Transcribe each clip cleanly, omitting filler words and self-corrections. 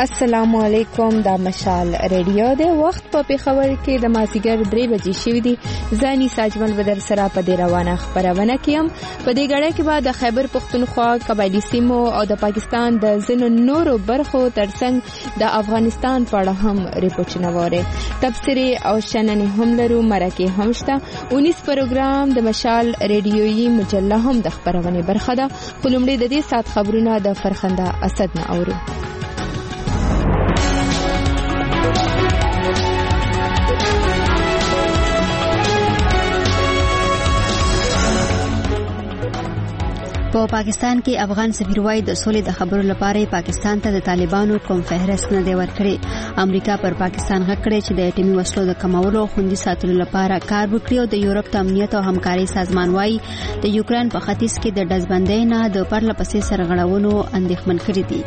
السلام علیکم. دا مشال ریډیو دی. وخت په پیښور کې د مازیګر 3 بجې شوې دي. ځاني ساجمل بدر سره په دې روانه خبرونه کیم. په دې غړې کې بعد د خیبر پختونخوا قبایلی سیمو او د پاکستان د ځینو نورو برخو ترڅنګ د افغانستان په اړه هم ریپورتونه وره. تبصرې او شننې هم لرو. مرکه هم شته. 19 پروګرام د مشال ریډیويي مجله هم د خبرونه برخه ده. خلومړي د دې سات خبرونه د فرخنده اسد نه اورو. په پاکستان کې افغان سفیر وايي د سولې د خبرو لپاره پاکستان ته د طالبانو کوم فهرست نه دی ورکړی. امریکا پر پاکستان غږ کړی چې د اټومي وسلو د کمولو او خوندي ساتلو لپاره کار وکړي او د یورپ د امنیت او همکاري سازمان وايي د یوکرين په ختیځ کې د ډزبندۍ نه د پرله پسې سرغړونو اندېښمن کړي دي.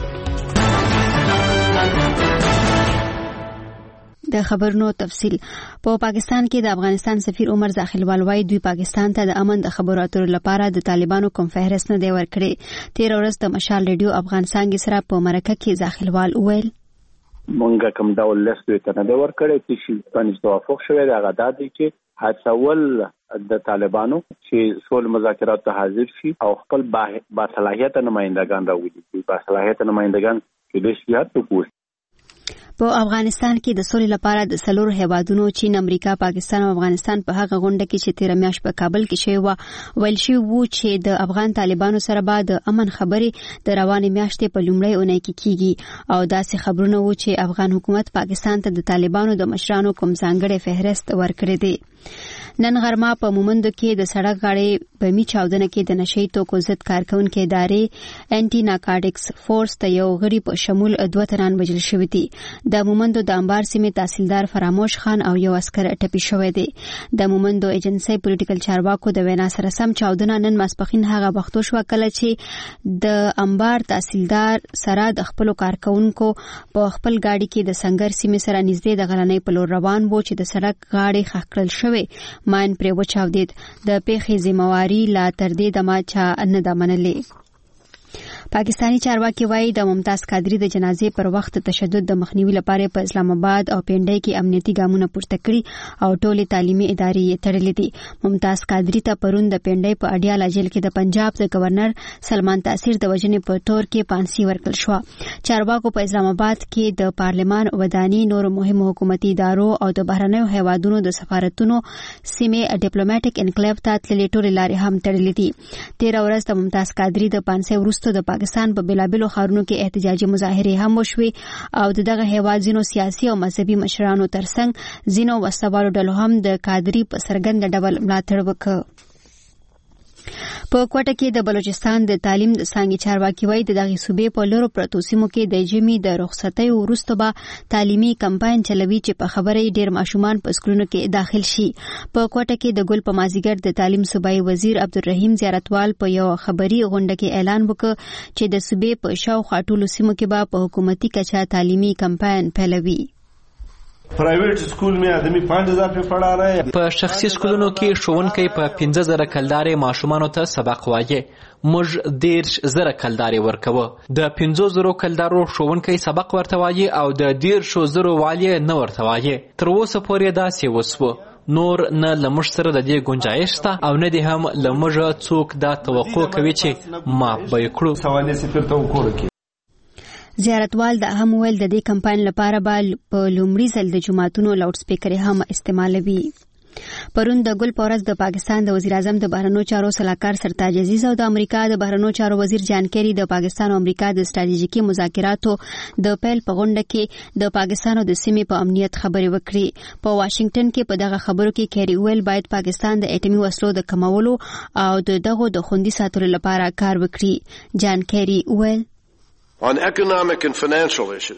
د خبرونو تفصیل. په پاکستان کې د افغانستان سفیر عمر زاخیلوال وايي دوی پاکستان ته د امن د خبرو اترو لپاره د طالبانو کوم فهرست نه دی ورکړی. 13 ورځ د مشال ریډیو افغان څنګه سره په مرکه کې زاخیلوال وویل مونږه کوم ډول لست ته نه دی ورکړی چې باندې توافق شوی دی. هغه د دې چې حاصل د طالبانو چې سول مذاکرات ته حاضر شي او خپل با صلاحیت نمائندگان راوړي. با صلاحیت نمائندگان کې د شریعت حقوق په افغانستان کې د سولې لپاره د سلور هیوادونو چین، امریکا، پاکستان او افغانستان په هغه غونډه کې چې 13 میاشت په کابل کې شوی و ویل شوی و چې د افغان طالبانو سره به د امن خبرې د روانې میاشتې په لومړۍ اونۍ کې کیږي او داسې خبرونه و چې افغان حکومت پاکستان ته د طالبانو د مشرانو کوم ځانګړي فهرست ورکړی دی. نن غرمه په مومندو کې د سړک غاړې په می چاودنه کې د نشئی توکو ضد کارکونکو ادارې انټي نارکاټکس فورس ته یو غړي په شمول 2 تنان وژل شوی دي. د مومندو د انبار سیمې تحصیلدار فراموش خان او یو عسكر ټپي شوی دی. د مومندو ایجنسی پولیټیکل چارواکو د وینا سره سم چاودنه نن ماسپخین هغه وختو شو کله چې د انبار تحصیلدار سره د خپل کارکونکو په خپل گاډي کې د سنگر سیمې سره نږدې د غلنۍ په لور روان وو چې د سړک غاړې خخکړل شوی ماین پرې وچاودید. د پیښې ذمہواری لا تر دې دمه چا نه د منلې. پاکستانی چارواکي وایي د ممتاز قادری د جنازې پر وخت تشدد د مخنیوي لپاره په اسلام آباد او پنډۍ کې امنیتي ګامونه پورته کړي او ټولې تعلیمي ادارې یې تړلې دي. ممتاز قادری ته پرون د پنډۍ په اډیاله جیل کې د پنجاب د گورنر سلمان تاثیر د وجنې په تور کې پانسي ورکړل شو. چارواکو په اسلام آباد کې د پارلمان وداني نور مهم حکومتي ادارو او د بهرنیو هیوادونو د سفارتونو سیمې ډیپلوماټیک انکلیو ته تللې ټولې لارې هم تړلې دي. 13 ورځ د ممتاز قادری د پانسي وروسته د پاکستان په بلابلو خارونو کې احتجاجي مظاهرې هم وشوې او دغه هیواد ځینو سیاسي او مذهبي مشرانو ترڅنګ ځینو وسوالو ډلو هم د قادری په څرګند ډول ملاتړ وکړ. په کوټه کې د بلوچستان د تعلیم د څنګه چارواکي وایي دغه صوبې په لورو پروتو سیمو کې د جمی د رخصتۍ وروسته به تعلیمي کمپاین چلوي چې په خبره ډیر ماشومان په سکولونو کې داخل شي. په کوټه کې د ګل په مازیګر د تعلیم صوبایي وزیر عبدالرحیم زیارتوال په یو خبري غونډه کې اعلان وکړ چې د صوبې په شاوخوا ټولو سیمو کې به په حکومتي کچه تعلیمي کمپاین پیلوي. Private school में आदमी 5000 पे पढ़ा रहे हैं. په شخصي سکولونو کې ښوونکي په 15000 کلدارې ماشومانو ته سبق وایي. موږ 10000 کلدارې ورکوو. د 15000 کلدارو ښوونکي سبق ورته وایي او د 10000 والی نه ورته وایي. تر اوسه پورې داسې وسو. نور نه لمش سره د دې گنجائش شته او نه دي هم لمج څوک دا توقع کوي چې ما به کړو. سوالې صفر توقع کوي. زیارتوال د اهم ویل د دې کمپاین لپاره په لومړي ځل د جماعتونو لاوډ سپیکر هم استعمالوي. پرون د ګل پورز د پاکستان د وزیر اعظم د بهرنیو چارو سلاکار سرتاج عزیز او د امریکا د بهرنیو چارو وزیر جان کیری د پاکستان او امریکا د ستراتیژیکي مذاکراتو د پیل په غونډه کې د پاکستان او د سیمې په امنیت خبرې وکړي. په واشنگټن کې په دغه خبرو کې کیری ویل باید پاکستان د اټومي وسلو د کمولو او دغه د خوندي ساتلو لپاره کار وکړي. جان کیری ویل On economic and financial issues,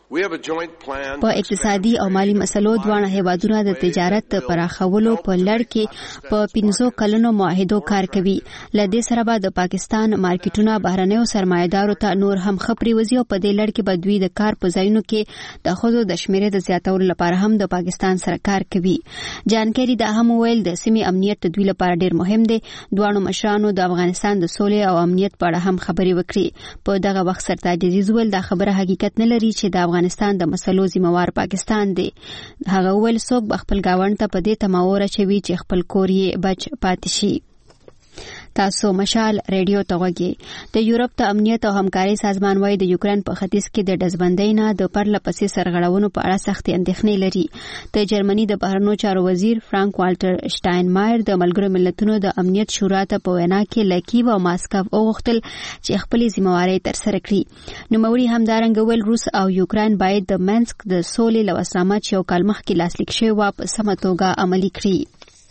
په اقتصادي او مالی مسلو دواړه هیوادونه د تجارت پراخولو په لړ کې په 15 کلونو معاهدو کار کوي. له دې سره به د پاکستان مارکیټونه بهرنیو سرمایه‌دارو ته نور هم خپري وزي او په دې لړ کې به دوی د کار په ځایونو کې د خودو د شمیرې د زیاتولو لپاره هم د پاکستان سره کار کوي. جانکاری دا هم ویل د سیمې امنیت د دوی لپاره ډیر مهم دی. دوه مشرانو د افغانستان د سولې او امنیت په اړه هم خبرې وکړي. په دغه وخت سرتاج عزیز ویل دا خبره حقیقت نه لري چې د افغانستان د مسلو ذمہوار پاکستان دی. هغه ویل څوک به خپل گاونډ ته په دې تماور چوي چې خپل کور یې بچ پاتې شي. تاسو مشال ریډیو ته وګورئ. د یورپ ته امنیت او همکاري سازمان وايي د یوکرين په ختیځ کې د دزبندۍ نه د پرلپسې سرغړونو په اړه سخت اندېښنې لري. د جرمني د بهرنیو چارو وزیر فرانک والټر شټاینمایر د ملګرو ملتونو د امنیت شورا ته په وینا کې لکیو او ماسکو وغوښتل چې خپل ذمہواري تر سره کړي. نوموړي همدارنګه ویل روس او یوکرين باید د منسک د سولې لوسنامه چې یو کال مخکې لاسلیک شوی و په سمه توګه عملي کړي.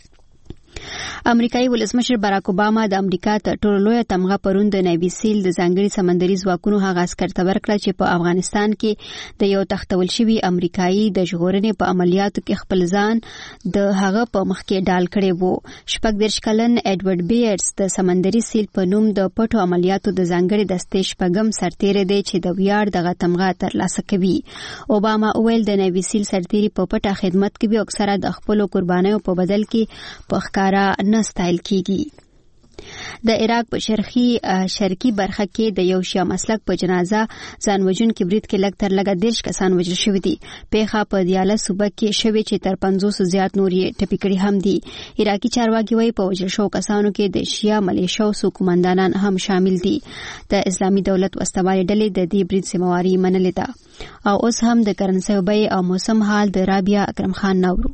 امریکایي ولسمشر باراک اوباما د امریکا تر ټولو لوی تمغه پروند د نیوي سیل د ځانګړي سمندري ځواکونو هغه عسکر ته ورکړه چې په افغانستان کې د یو تختول شوی امریکایي د ژغورنې په عملیاتو کې خپل ځان د هغه په مخ کې ډال کړی وو. 14 کلن ایډورډ بیئرز د سمندري سیل په نوم د پټو عملیاتو د ځانګړي دستې شپږم سرتیری دی چې د ویاړ دغه تمغه ترلاسه کوي. اوباما ویل د نیوي سیل سرتیری په پټه خدمت کوي او اکثره د خپل قربانیو په بدل کې په ښکارا نه ستایل کیږي. د عراق په شرقي برخه کې د یو شیعه مسلک په جنازه ځان وژونکي برید کې لږ تر لږه 10 کسان وژل شوي دي. پیښه په دیاله صوبه کې شوې چې تر 500 زیات نور یې ټپي کړي هم دي. عراقي چارواکي وايي په وژل شوو کسانو کې د شیعه ملیشو څو قومندانان هم شامل دي. د اسلامي دولت وسوالې ډلې د دې برید ذمہواري منلې ده. او اوس هم د کرنسي بیې او موسم حال د رابعه اکرم خان نورو.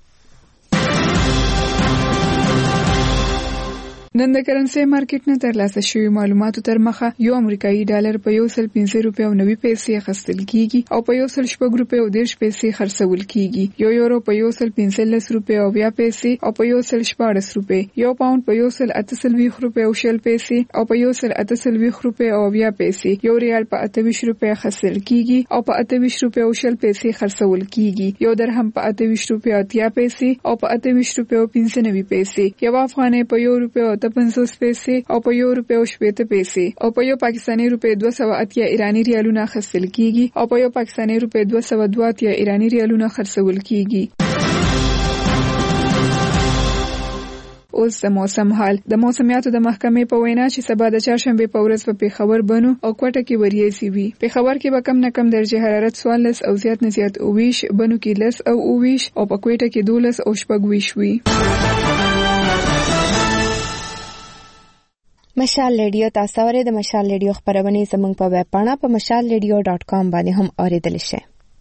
نن د کرنسي مارکیټ نه ترلاسه شوی معلوماتو تر مخه یو امریکایي ډالر په 1.15 روپیا او 90 پیسې اخیستل کیږي او په 1.4 روپیا او 10 پیسې خرڅول کیږي. یو یورو په 1.15 روپیا او 20 پیسې او په 1.14 روپیا. یو پاوند په 1.28 روپیا او 0 پیسې او په 1.28 روپیا او 20 پیسې. یو ریال په 28 روپیا خرڅل کیږي او په 28 روپیا او 0 پیسې خرڅول کیږي. یو درهم په 28 روپیا او 30 پیسې او په 28 روپیا او 95 پیسې. یو افغانۍ په 1 روپیا 50 پیسې او په 1 روپیا او 70 پیسې او په 1 پاکستاني روپیا 280 ایرانی ریالونه خرڅل کیږي او په 1 پاکستاني روپیا 282 ایرانی ریالونه خرڅول کیږي. اوس د موسم حال. د موسمیاتو د محکمې په وینا چې سبا د چهارشنبه په ورځ په پیښور بنو او کوټه کې وریځي وي. پیښور کې به کم نه کم درجه حرارت 14 او زیات نه زیات 20، بنو کې 10 او 20 او په کوټه کې 12 او 14 وي. مشال ریډیو تاسو اورئ. د مشال ریډیو خبرونه زموږ په ویب پاڼه په mashalradio.com باندې هم اوریدل شي.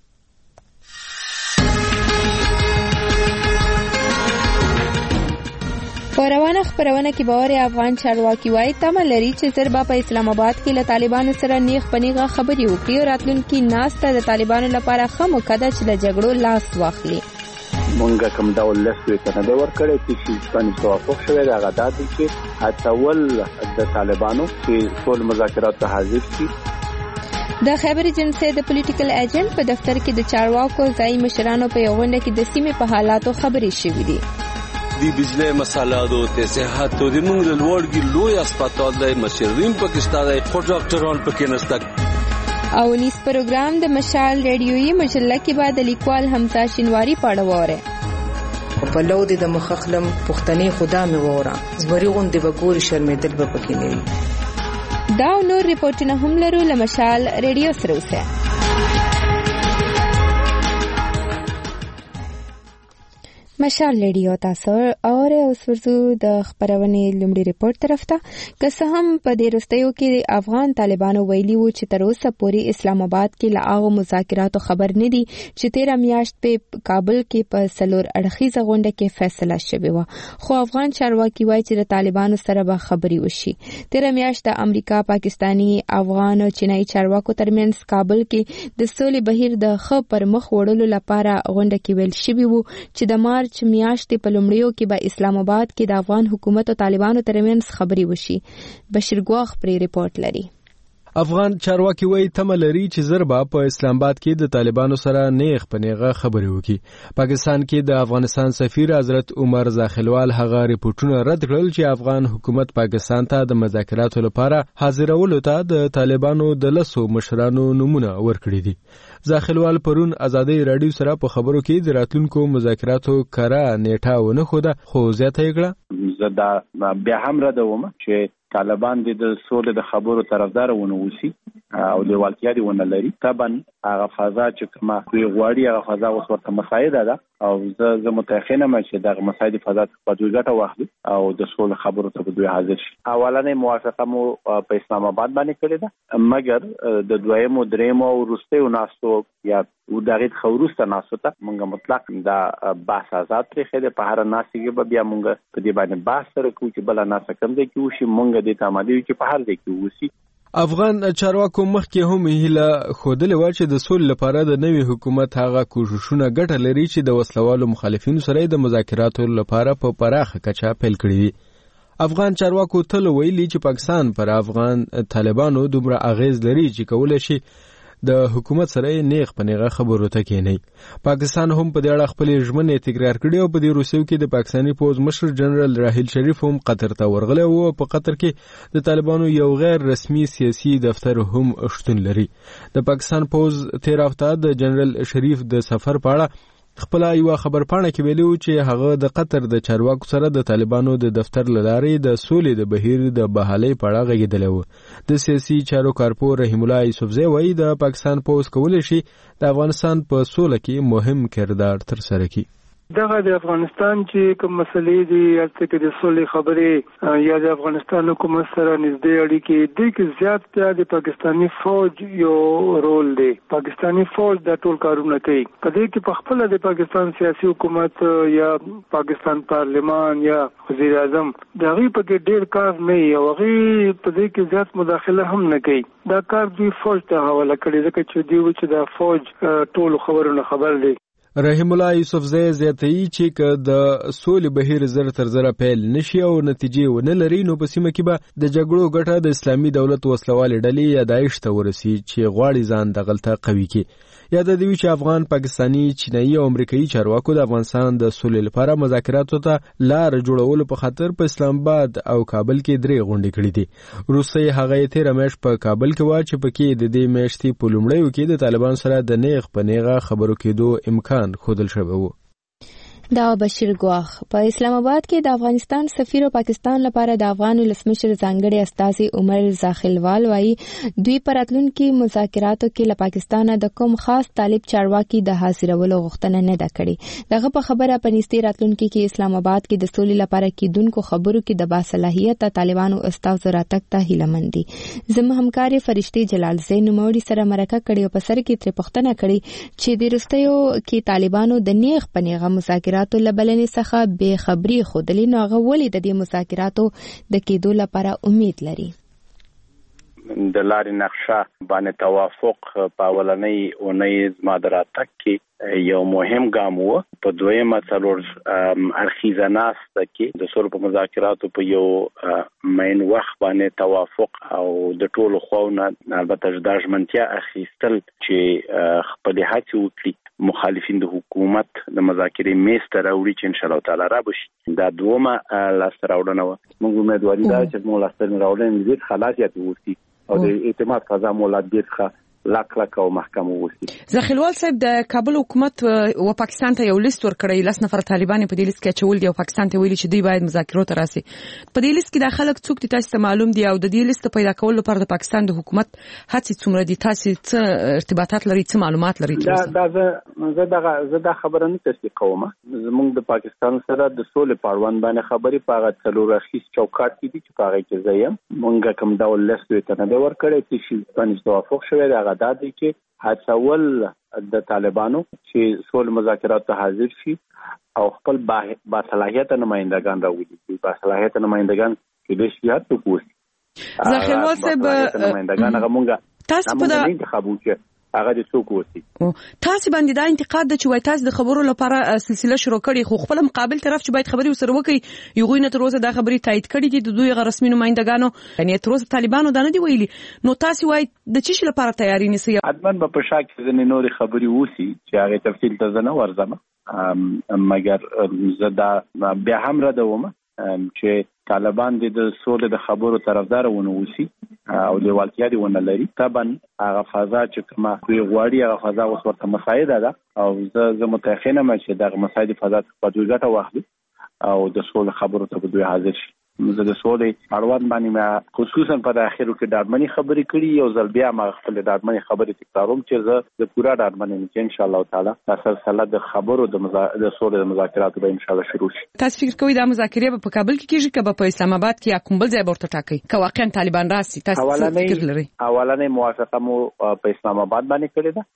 په روانه خبرونه کې باور افغان چارواکي وايي تمه لري چې زربا په اسلام آباد کې له طالبانو سره نیغ پنیغه خبري وکړي او راتلونکي ناسته د طالبانو لپاره خمو کده چې د جګړو لاس واخلي. مونږه کوم ډول لسوي ته نه ورکړې چې څنګه توافق شوی دا غدا دي چې هڅول د طالبانو چې ټول مذاکرات ته حاضر شي. د خیبر ایجنسی د پولیټیکل ایجنټ په دفتر کې د چارواکو ځای مشرانو په یو غونډه کې د سیمې په حالاتو خبرې شوې دي. دی بجلی مسالات او صحت او د موږ لوړګي لوی هسپتال دی مشرین پاکستان دی خو ډاکټران پکې نشته. او نیس پروګرام د مشال ریډیویي مجله کې بعد لیکوال حمزه شینواری پاړواره په لود د مخخلم پښتني خدا مې وره زوري غوندې بګوري شرمېدل به پکې نه وي. دا نور ریپورتونه هم لرو له مشال ریډیو سره اوسه. مشال ریډیو تاسو اور اوس ورزو د خبرونه لومړي ریپورت طرف ته. که څه هم په دې وروستیو کې افغان طالبانو ویلي وو چې تر اوسه پورې اسلام آباد کې لا هغه مذاکراتو خبر نه دي چې 13 میاشت په کابل کې په سلور اړخیزه غونډه کې فیصله شوې و. خو افغان چارواکي وایي چې د طالبانو سره به خبري وشي. 13 میاشت د امریکا، پاکستاني، افغان او چینایي چارواکو ترمنځ کابل کې د سولې بهیر د خ پر مخ وړلو لپاره غونډه کې ویل شوی وو چې د مارچ میاشتې په لومړیو کې به اسلام آباد کې د افغان حکومت او طالبانو ترمنځ خبري وشي. بشیر ګواخ پرې ریپورت لري. افغان چارواکي وایي تمه لري چې زر به په اسلام آباد کې د طالبانو سره نیغ په نیغه خبرې وکړي. پاکستان کې د افغانستان سفیر حضرت عمر زاخلوال هغه ریپورتونه رد کړل چې افغان حکومت پاکستان ته د مذاکراتو لپاره حاضرولو ته د طالبانو د 10 مشرانو نمونه ورکړي دي. زاخلوال پرون ازادي رادیو سره په خبرو کې د راتلونکو مذاکراتو کره نیټه ونه خوده، خو زیاته یې کړه زه بیا هم ردوم چې طالبان د سولې د خبرو طرفدار ونه وسی او د والتیا دی ونه لري. طبعا هغه فضا چې کومه دوی غواړي هغه فضا اوس ورته مساعده ده او زه متأخر یم چې دغه مساعده فضا په دوی ګټه واخلي او د سولې خبرو ته دوی حاضر شي. اولنې موافقه مو په اسلام آباد باندې کړې ده، مګر د دویمو درېمو او وروستیو ناستو یا دغه خورسته ناستو ته موږ مطلق دا بحث آزاد پرېښی په هر ناستي کې به بیا موږ په دې باندې بحث سره کوو چې بل ناسته کوم دی کې وشي، موږ دې ته آماده یو چې په هر ځای کې وشي. افغان چارواکو مخکې هم هیله ښودلې وه چې د سولې لپاره د نوي حکومت هغه کوښښونه ګټه لري چې د وسلوالو مخالفینو سره د مذاکراتو لپاره په پراخه کچه پیل کړي دي. افغان چارواکو تل ویلي چې پاکستان پر افغان طالبانو دومره اغیز لري چې کولای شي د حکومت سره نیغ په نیغه خبرو ته کېني. پاکستان هم په دې اړه خپل ژمنې تکرار کړي او په دې روسیو کې د پاکستاني پوز مشر جنرال راحیل شریف هم قطر ته ورغلی او په قطر کې د طالبانو یو غیر رسمي سیاسي دفتر هم شتون لري. د پاکستان پوز تیر هفته د جنرال شریف د سفر په اړه خپل یو خبر پاڼه کې ویلو چې هغه د قطر د چارواکو سره د طالبانو د دفتر لارې د سولې د بهیر د بحالۍ په اړه غږېدلی و. د سیاسي چارو کارپور رحیم الله یوسفزی وایي د پاکستان پوز کولی شي د افغانستان په سوله کې مهم کردار ترسره کړي. دغه د افغانستان چې کوم مسلې دي هلته کې د سولې خبرې یا د افغانستان حکومت سره نږدې اړیکې دي کې زیات د پاکستاني فوج یو رول دی. پاکستاني فوج د ټول کارونه کوي. په دې کې په خپل د پاکستان سیاسي حکومت یا پاکستان پارلمان یا وزیر اعظم دغه په کې ډېر کار نه وي او هغه په دې کې زیات مداخله هم نه کوي. دا کار دوی فوج ته حواله کړی ځکه چې دوی چې د فوج ټول خبرونه خبر دی. رحیم الله یوسفزی زیاتوي چې که د سولې بهیر زر تر زره پیل نشي او نتیجې ونه لري نو په سیمه کې به د جګړو ګټه د اسلامي دولت وسلوالې ډلې یا داعش ته ورسي چې غواړي ځان دغلته قوي کړي. یاد دی چې افغان، پاکستاني، چینایي او امریکایي چارواکو د افغانستان د سولې لپاره مذاکراتو ته لار جوړولو په خاطر په اسلام آباد او کابل کې 3 غونډې کړې دي. روسي هغه تیر میاشت په کابل کې و چې پکې د دې میاشتې په لومړیو کې د طالبان سره د نیغ په نیغه خبرو کېدو امکان خودل شوی و. دا بشیر ګواخ په اسلام آباد کې د افغانستان سفیر او پاکستان لپاره د افغان ولسمشر ځانګړي استازي عمر زاخلوال وایي دوی پر راتلونکي مذاکراتو کې له پاکستان د کوم خاص طالب چارواکي د حاضرولو غوښتنه نه ده کړې. دغه په خبره په نږدې راتلونکي کې اسلام آباد کې د سولې لپاره کېدونکو خبرو کې د باصلاحیته طالبانو استاذ راتګ ته هیلهمند دي. زموږ همکار فرشتي جلال زین نوموړي سره مرکه کړې او په سر کې ترې پوښتنه کړې چې د وروستیو کې طالبانو د نیغ په نیغه مذاکرات لبلنې څخه بې خبري خودلې نو هغه ولې د دې مذاکراتو د کېدو لپاره امید لري. د لارې نقشه باندې توافق په اولنۍ اونۍ زما د راتګ کې یو مهم ګام و. په دویمه څلور اړخیزه ناسته کې د سولې په مذاکراتو په یو مین وخت باندې توافق او د ټولو خواونه البته د ژمنتیا اخیستل چې خپل هڅې وکړي مخالفین د حکومت د مذاکرې میز ته راوړي چې ان شاء الله تعالی را بشي. دا دومره لاسته راوړنه وه. موږ امیدواري ده چې موږ لاسته راوړنې زیات خلاصیت وکړي او د اعتماد فضا مولات ډېر لاک او محکم ووسی. زاخلوال صاحب د کابل حکومت او پاکستان ته یو لیست ورکړی 10 نفر طالبان په دې لیست کې چول دي او پاکستان ته ویلي چې دوی باید مذاکرات ته راسي. په دې لیست کې د خلک څوک دي تاسو ته معلوم دي او د دې لیست پیدا کول لپاره د پاکستان د حکومت هڅې څومره دي؟ تاسو څه ارتباطات لري، څه معلومات لري؟ زه دا خبره نه تصدیق کوم. زموږ د پاکستان سره د سولې پاروان باندې خبرې په هغه څلور اخیس چوکاټ کې دي چې په هغه کې زه یم. موږ کوم ډول لیست ته نه ورکړی چې باندې توافق شوی دی. هغه دا دی چې هڅول د طالبانو چې سولې مذاکرات ته حاضر شي او خپل باصلاحیته نمائندگان راوړي. باصلاحیته نمائندگان کې د شیعت حکومت زاخلوال صاحب نمائندگان هغه مونږه تاسو په انتخاب وکړو هغه د څوک وسی. تاسو باندې دا انتقاد د چې وای تاسو د خبرو لپاره سلسله شروع کړې خو خپل مقابل طرف چې باید خبري وسره وکړي یو غوینه تر اوسه دا خبري تایید کړې دي د دوی غیر رسمي نمائندګانو یعنی تر اوسه طالبانو دا نه دی ویلي. نو تاسو وای د چی لپاره تیاری نیسي؟ ادمن په شک ځنې نورې خبري وسی چې هغه تفصیل ته نه ورځم مګر زدا بیا هم را دوم چې طالبان د سولې د خبرو طرفدار ونه وسی او لیوالتیا دی ونه لري. طبعا هغه فضا چې کومه وی غواړي هغه فضا اوس ورته مساعده ده او زه متخیله م چې دغه مساعده فضا په دوی ګټه واخلي او د سولې خبرو ته دوی حاضر شي. زه د سولې اړوند باندې خصوصا په اخرو کې ډاډمنې خبرې کړي یو ځل بیا ما خپل ډاډمنې خبرې تکراروم چې زه د پورا ډاډمنې چې ان شاء الله تعالی تاسو د خبرو د سولې د مذاکراتو به ان شاء الله شروع شي. تاسو فکر کوئ دا مذاکرې په کابل کې کیږي که په اسلام آباد کې یا کوم بل ځای ورته ټاکي که واقعا طالبان راسي؟ تاسو فکر لرئ؟ اولنې موافقه مو په اسلام آباد باندې کړې ده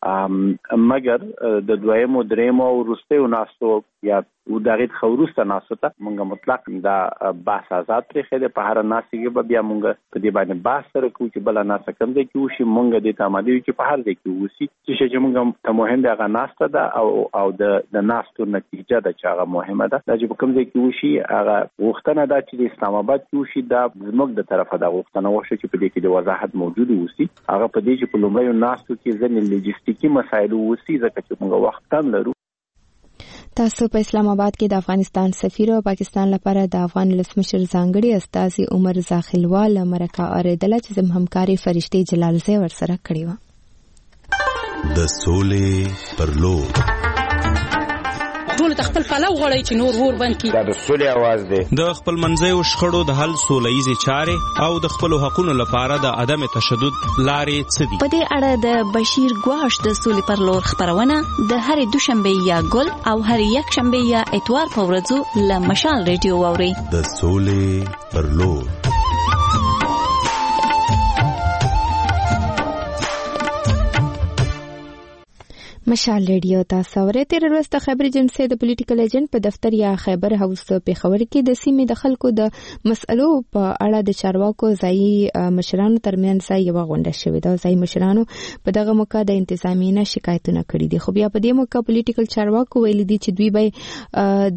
مګر د دویمو درېمو وروستیو ناستو یا دغه خورسته ناسو ته مونږ مطلق دا بحث آزاد پرې خېده په هر ناسي کې به بیا مونږ په دې باندې بحث سره کوو چې بل ناسه کوم دی کې وشي مونږ د تامادي چې په هر ځای کې وسی چې مونږ ته مهم دی هغه ناسته ده او د ناستو نتیجه ده چې هغه مهمه ده چې په کوم ځای کې وشي هغه غوښتنه ده چې د اسلام آباد کې وشي دا زموږ د طرفه دا غوښتنه وشي چې په دې کې د وضاحت موجود وسی هغه په دې چې په لومړیو ناستو کې ځنې لوجستیکي مسایل وسی ځکه چې مونږ وخت کم لرو. تاسو په اسلام آباد کې د افغانستان سفیر او پاکستان لپاره د افغان ولسمشر ځانګړي استازي عمر زاخلوال مرکه اوریدله چې زموږ همکاري فرشتي جلالزی ورسره کړې و. د سولې پر لور ټول خپل پلو غړی چې نور ور باندې دا د سولې आवाज دی. د خپل منځي او شخړو د حل سولهیزي چارې او د خپل حقوقو لپاره د عدم تشدد لارې څه دي؟ په دې اړه د بشیر ګواش د سولې پر لور خبرونه د هر دوشنبه یا ګل او هر یک شنبه یا اتوار په ورځو له مشال ریډیو اوري. د سولې پر لور مشال ریډیو تاسو اورئ. تیر ورځ د خیبر ایجنسی د پولیټیکل ایجنټ په دفتر یا خیبر هاوس په خبر کې د سیمې د خلکو د مسئلو په اړه د چارواکو ځایي مشرانو ترمنځ یو غونډه شوې ده. ځایي مشرانو په دغه موقع د انتظامیې نه شکایتونه کړي دي خو بیا په دې موقع پولیټیکل چارواکو ویلي دي چې دوی به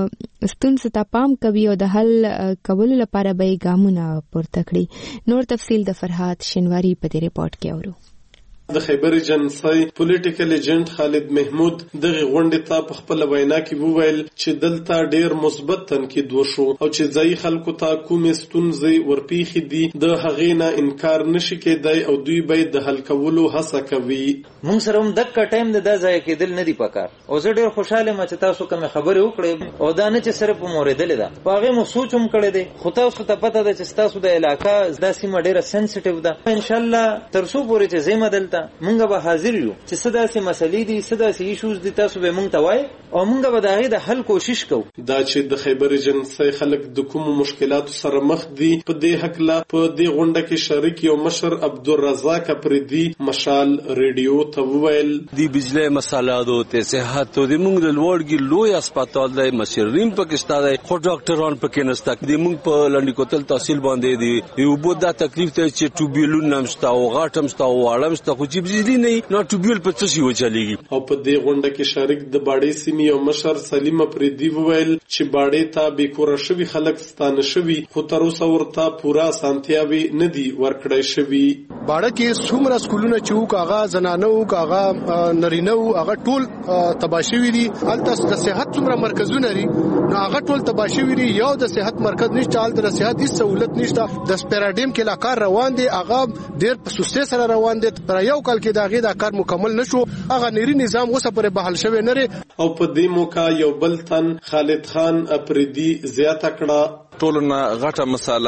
د ستونزو ته پام کوي او د حل کولو لپاره به یې ګامونه پورته کړي. نور تفصیل د فرهاد شینواری په دې ریپورت کې اورو. د خیبر ایجنسی پولیټیکل ایجنټ خالد محمود دغه غونډې ته په خپل وینا کې وویل چې دلته ډیر مثبت تنقید وشو او چې ځای خلکو ته کومې ستونزې ورپیښې دي د هغې نه انکار نشي کېدای او دوی باید د حل کولو هڅه کوي. موږ سره هم دغه ټایم د ځای کېدل نه دی پکار او زه ډیر خوشاله یم چې تاسو کوم خبرې وکړې او دا نه چې سره په موریدل ده په هغه مو سوچ هم کړی دی خو تاسو ته پته ده چې تاسو د علاقې د سیمه ډیره سنسټیو ده. ان شاء الله تر څو پورې چې زموږ دلته مونږ به حاضر یو چې سداسي مسلې دي سداسي ایشوز دي تاسو به مونږ ته وای او مونږ به دغه د حل کوشش کوو. دا چې د خیبر ایجنسی خلک د کوم مشکلاتو سره مخ دي په دې حق لا په دې غونډه کې شریک یو مشر عبدالرزاق پردي مشال ریډیو ته وویل دی بجلی مسالادو ته صحت ته مونږ د لوړګي لوی هسپتال دی مشرین پاکستان دی خو ډاکټران پکې نشته دی مونږ په لنډی کوتل تحصیل باندې دی یو بو دا تکلیف ته چې ټوبیلون نمستا او غاټم ستا او اړم ستا خو چې بجلی نه نو ټوبیل په څه شي وچلېږي. او په دې غونډه کې شریک د باډې سیمې یو مشر سلیم پردي وویل چې باډې ته بیکوره شوي خلک ستانه شوي خو تر اوسه ورته پوره اسانتیاوي نه دي ورکړی شوي. باډه کې څومره سکولونه چې وو هغه زنانه وو هغه نارینه وو هغه ټول تباشوي دي. هلته د صحت څومره مرکزونه لري نو هغه ټول تباشوي دي. یو د صحت مرکز نشته هلته د صحت هیڅ سہولت نشته. د سپیراډیم کې لا کار روان دي هغه ډېر په سسته سره روان دي. پر یو کال کې داغه دا کار مکمل نشو هغه نری نظام اوسه پر بحال شوی نه. او په دې موقع یو بل تن خالد خان اپریدي زیاته کړه ټولنه غټه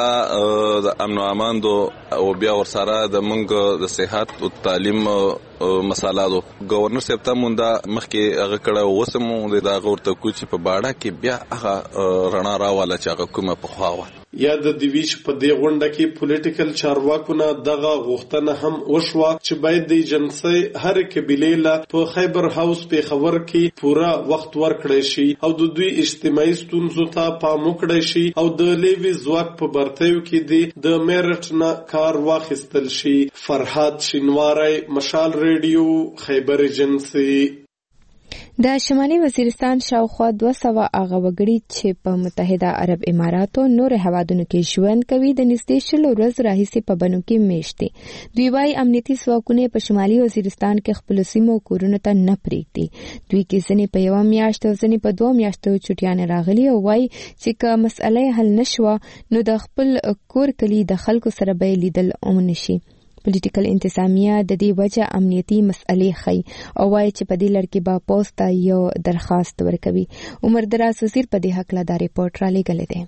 مساله د امن او امان دو او بیا ورسره د منګ د صحت او تعلیم مساله دو گورنر صاحب ته مونږه مخکې هغه کړه وسمو د غورته کوچ په باړه کې بیا هغه رڼا راواله چې هغه کومه په خواوه یا د دیویش په دې غونډه کې پولیټیکل چارواکونه دغه غوښتنه هم وشوه چې باید د ایجنسی هر قبیله له په خیبر هاوس په خبر کې پورا وخت ورکړی شي او د دوی اجتماعي ستونزو ته پام وکړی شي او د لیوی ځواک په برتیو کې د میرټ نه کار واخیستل شي. فرهاد شینواری مشال رادیو خیبر ایجنسی. د شمالي وزیرستان شاوخوا 200 هغه وګړي چې په متحده عرب اماراتو نور هوادونو کې ژوند کوي د نږدې 10 ورځو راهیسې په بنو کې میشت دي. دوی وايي امنیتي ځواکونه په شمالي وزیرستان کې خپل سیمو کورونو ته نه پرېږدي. دوی کې ځینې په 1 میاشت او ځینې په 2 میاشتو چټیانې راغلي او وايي چې که مسئله حل نشوه نو د خپل کور کلی د خلکو سره به لیدل ونشي. پولیټیکل انتظامیه د دې وجه امنیتي مسئلې خي او وايي چې په دې لړ کې به پوسټ یو درخواست ورکوي. عمر دراز وزیر په دې حق لا دا ریپورت را لګل دی.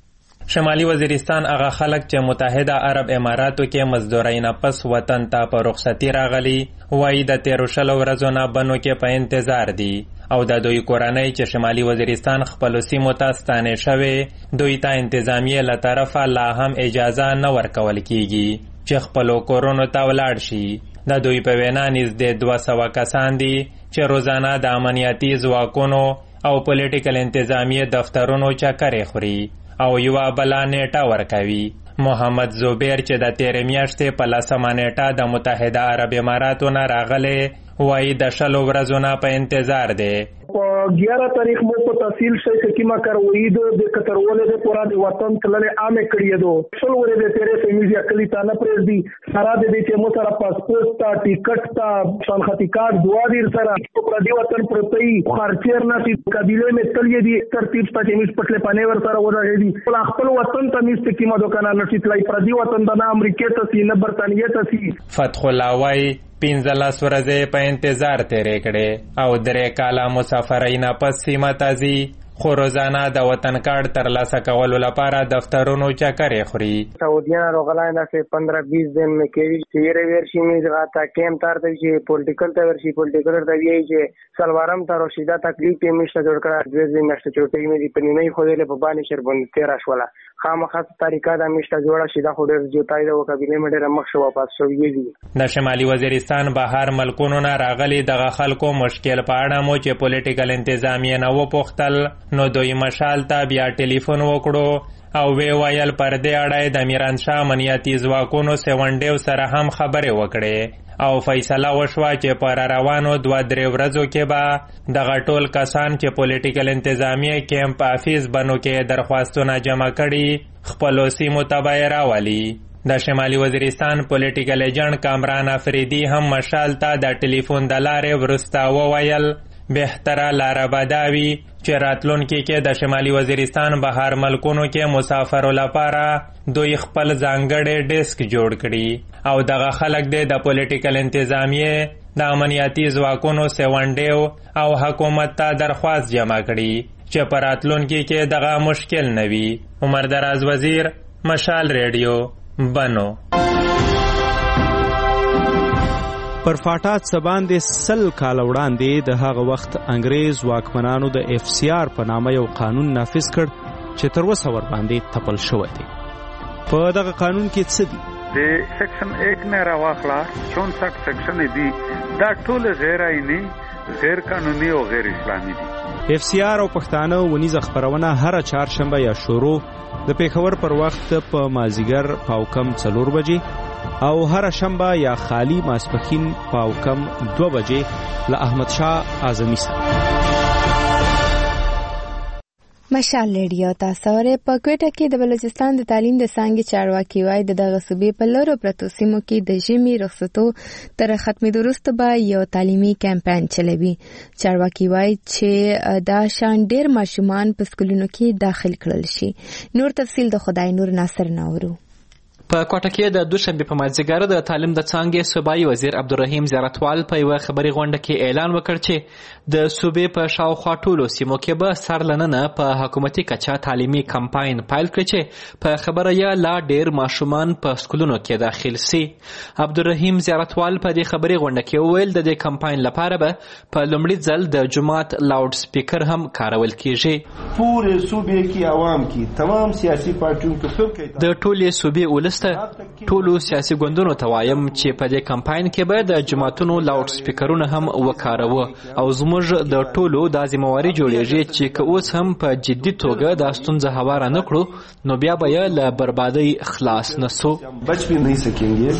شمالي وزیرستان هغه خلک چې متحده عرب اماراتو کې مزدورۍ نه پس وطن ته په رخصتي راغلي وايي د 13 ورځو نه بنو کې په انتظار دي او د دوی کورنۍ چې شمالي وزیرستان خپل سیمو ته ستانه شوي دوی ته انتظامیه له طرفه لا هم اجازه نه ورکول کیږي چې خپل کورونو ته ولاړ شي. د دوی په وینا نږدې 200 کسان دي چې روزانه د امنیتي ځواکونو او پولیټیکل انتظامیه دفترونو چکرې خوري او یوه بله نیټه ورکوي. محمد زبیر چې د 13 میاشتې په 10 نیټه د متحده عرب اماراتو نه راغلی وايي د 10 ورځو نه په انتظار دی. 11 تاریخ مو په تحصیل شي کیما کروي د کترولې د پورا د وطن تللې عامه کړی دو څل ورې د تیرې سیمې اکلی تا نه پرېږ دي سره د دې چې مو سره پاسپورت تا ټیکټ تا شناختی کارت دوا دیر سره په دې وطن پروتي خرچیر نه چې قبيله مې تلې دي ترتیب ته چې مش پټلې پانه ور سره وځي دي خپل وطن ته مست کیما دوکانه نشي تلای پر دې وطن د امریکا ته سي نه برتانیې ته سي. فتح الله وايي 15 ورځې په انتظار تیرې کړې او 3 کاله مسافرۍ نه پس سیمه ته ځي خو روزانه د وطن کارت ترلاسه کولو لپاره دفترونو چکرې خوري. سعودیان روغلای نه 15-20 دن میں کوي چې ورشي می زغاتا کیم تر دی چې پولیټیکل ته ورشي پولیټیکل ته وی چې سلوارم تر رشیدا تکلیف یې مشته جوړ کړه د دې نشته چوټي مې په نیمه خو دې په باندې شربند 13 شولا خامخا طریقه د مشته جوړه شیدا خو ډېر جوړای د قبیله مې ډېر مخ شو واپس شوې دي. د شمالي وزیرستان بهر ملکونو نه راغلي دغه خلکو مشکل په اړه مو چې پولیټیکل انتظامیه نه و پوښتل نو دوی مشال ته بیا ټلیفون وکړو او وی ویل پر دې اړه د میرانشاه امنیتي ځواکونو سیونډیو سره هم خبرې وکړې او فیصله وشوه چې پر روانو 2-3 ورځو کې به دغه ټول کسان چې پولیټیکل انتظامیه کیمپ افیس بنو کې درخواستونه جمع کړي خپلو سیمو ته به یې راولي. د شمالي وزیرستان پولیټیکل ایجنټ کامران افریدي هم مشال ته د ټلیفون د لارې وروسته وویل بهتره لاره به دا وي چې راتلونکي کې د شمالي وزیرستان بهر ملکونو کې مسافرو لپاره دوی خپل ځانګړی ډیسک جوړ کړي او دغه خلک د پولیټیکل انتظامیه د امنیتي ځواکونو سیونډیو او حکومت ته درخواست جمع کړي چې په راتلونکي کې دغه مشکل نه وي. عمر دراز وزیر مشال ریډیو بنو. پر فاټات سباندې 100 کال وړاندې د هغه وخت انګريز واکمنانو د FCR په نامه یو قانون نافذ کړ چې تر اوسه ور باندې تپل شوی دی. په دغه قانون کې څه دي؟ د سیکشن 1 نه راواخلا 64 سیکشن دي دا ټول غیر آئینی غیر قانوني او غیر اسلامي دي. FCR او پښتانه ونیزه خبرونه هر چهارشنبه یا شروع د پیښور پر وخت په مازیګر پاوکم 4 بجې او هر شنبه یا خالی ماسپخین پاوکم 2 بجې له احمد شاه اعظمي سره. مشال ریډیو تاسو ورې په کوټه کې د بلوچستان د تعلیم د څانګې چارواکي وای د دغه صوبې په لورو پرتو سیمو کې د ژمي رخصتو تر ختمېدو وروسته به یو تعلیمي کمپاین چلوي. چارواکي وای چې دا شان ډېر ماشومان په سکولونو کې داخل کړل شي. نور تفصیل د خدای نور ناصر ناورو. په کوټه کې د دوشنبه په مازیګر د تعلیم د څانګې صوبایي وزیر عبدالرحیم زیارتوال په یوه خبري غونډه کې اعلان وکړ چې د صوبې په شاوخوا ټولو سیمو کې به سرلننه په حکومتي کچه تعلیمي کمپاین پیل کړي چې په خبره یا لا ډېر ماشومان په سکولونو کې داخل سي. عبدالرحیم زیارتوال په دې خبري غونډه کې وویل د دې کمپاین لپاره به په لومړي ځل د جماعت لاوډ سپیکر هم کارول کیږي. پورې صوبې کې عوام کې تمام سیاسي پارټیونو کې د ټولې صوبې ولس ټولو سیاسي ګوندونو ته وایم چې په دې کمپاین کې به د جماعتونو لاوډ سپیکرونه هم وکاروه او زموږ د ټولو دا ذمہواري جوړیږي چې که اوس هم په جدي توګه دا ستونزه هواره نه کړو نو بیا به یې له بربادۍ خلاص نسو.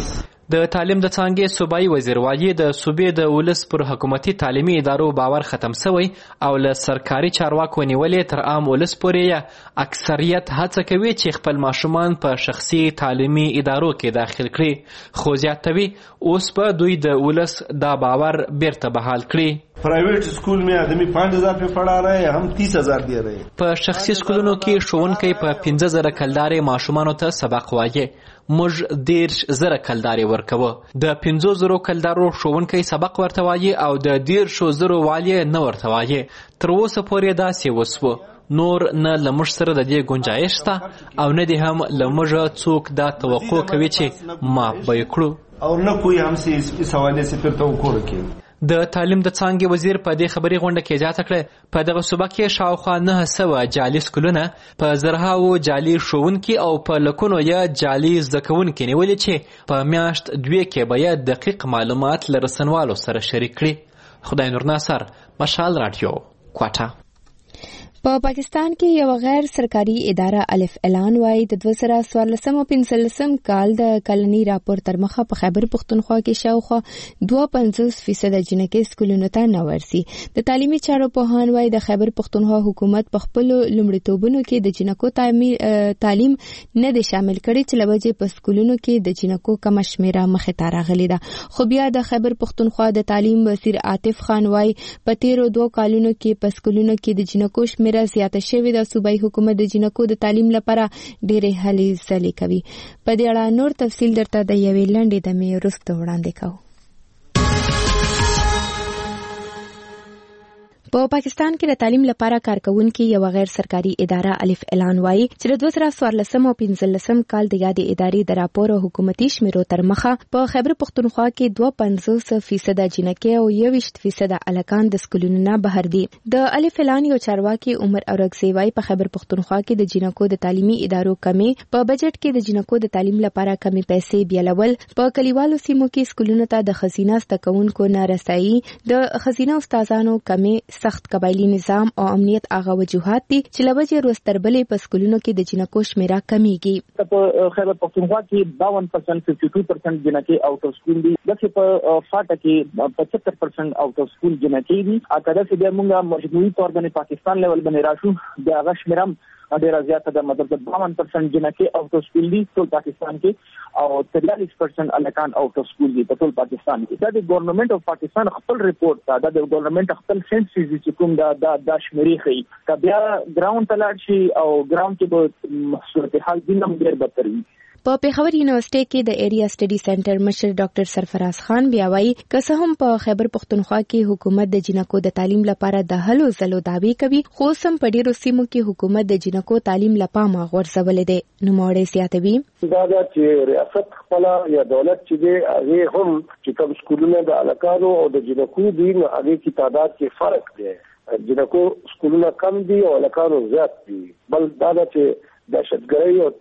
د تعلیم د څانګې صوبایي وزیر وايي د صوبې د ولس پر حکومتي تعلیمي ادارو باور ختم شوی او له سرکاري چارواکو نیولې تر عام ولس پورې اکثریت هڅه کوي چې خپل ماشومان په شخصي تعلیمي ادارو کې داخل کړي، خو زیاتوي اوس په دوی د ولس دا باور بیرته بحال کړي. प्राइवेट स्कूल में आदमी 5,000 पे पढ़ा रहे हैं, हम 30,000 दे रहे हैं. په شخصي سکولونو کې ښوونکی په 15,000 کلدارې ماشومانو ته سبق وایي، موږ 13,000 کلدارې ورکوو. د 15,000 کلدارو ښوونکی سبق ورته وایي او د 13,000 والی نه ورته وایي. تر اوسه پورې داسې وسوه. نور نه له موږ سره د دې گنجایش شته او نه دې هم له موږ څوک دا توقع کوي چې ما به یې کړو. او نه کوئی همسې اس حوالې سے پھر توقع رکھي. د تعلیم د څانګې وزیر په دې خبري غونډه کې زیاته کړه په دغه صوبه کې شاوخوا 900 جعلي سکولونه، په زرهاو جعلي ښوونکي او په لکونو یې جعلي زده کوونکي نیولي چې په میاشت 2 کې به یې دقیق معلومات له رسنوالو سره شریک کړي. خدای نور ناصر، مشال رادیو، کوټه. په پاکستان کې یو غیر سرکاري اداره الف اعلان وایي د 2014 او 15 کال د کلنی راپور تر مخه په خیبر پختونخوا کې شاوخوا 52% جنکې سکولونو ته نه ورسي. د تعلیمي چارو پوهان وایي د خیبر پختونخوا حکومت په خپل لومړیتوبونو کې د جنکو تعلیم نه دی شامل کړي چې لوجه په سکولونو کې د جنکو کم شمیره مخه ته راغلي ده. خو بیا د خیبر پختونخوا د تعلیم وزیر عاطف خان وایي په تیرو 2 کالونو کې په سکولونو کې د جنکو شمیره زیاته شوې ده. صوبایي حکومت د جنکو د تعلیم لپاره ډېرې هلې ځلې کوي. په دې اړه نور تفصیل درته د یوې لنډې دمې وروسته وړاندې کوو. په پاکستان کې د تعلیم لپاره کارکونکي یو غیر سرکاري اداره الف اعلان وایي چې د 2014 او 15 کال د یادې ادارې د راپور او حکومتي شمیرو تر مخه په خیبر پختونخوا کې 52% جنکې او 21% الکان د سکولونو نه بهر دي. د الف اعلان یو چارواکي عمر اورګزی وایي په خیبر پختونخوا کې د جنکو د تعلیمي ادارو کمی، په بجټ کې د جنکو د تعلیم لپاره کمی پیسې بیلول، په کلیوالو سیمو کې سکولونو ته د خزینه ستکونکو نارسایي، د خزینه استادانو کمی، سخت قبایلی نظام او امنیت هغه وجوهات دي چې لوجه روستربلې په سکولونو کې د جنکو شمیره کمیږي. په خیبر پختونخوا کې 52% 52% جنکې آوټ اف سکول دي، دغه په فاټا کې 75% آوټ اف سکول جنکې دي. اته چې د موږ مجموعي تور باندې پاکستان لیول باندې راشو د هغه شمیره ډیره زیاته ده، مطلب 52% جنکې آوټ اف سکول دي ټول پاکستان کې او 43% الکان آوټ اف سکول دي په ټول پاکستان کې. دا د ګورنمنت اف پاکستان خپل ریپورت دا د ګورنمنت خپل سنسز چې کوم دا شمیرې ښيي. که بیا ګراوند ته لاړ شي او ګراوند کې به صورتحال دینم ډېر بدتر وي. په پیښور یونیورسيټي کې د ایریا سټډي سنټر مشر ډاکټر سرفراز خان بیا وایي که څه هم په خیبر پختونخوا کې حکومت د جنکو د تعلیم لپاره د هلو ځلو دعوی کوي، خو سم په ډیرو سیمو کې حکومت د جنکو تعلیم لپاره غورځولې ده. نوموړی زیاتوي دا چې ریاست خپل یا دولت چې دی هغه هم چې کوم سکولونه د الکانو او د جنکو دي نو هغه کې تعداد کې فرق دی. جنکو سکولونه کم دي او الکانو زیات دي. بل دا چې دهشتګرۍ او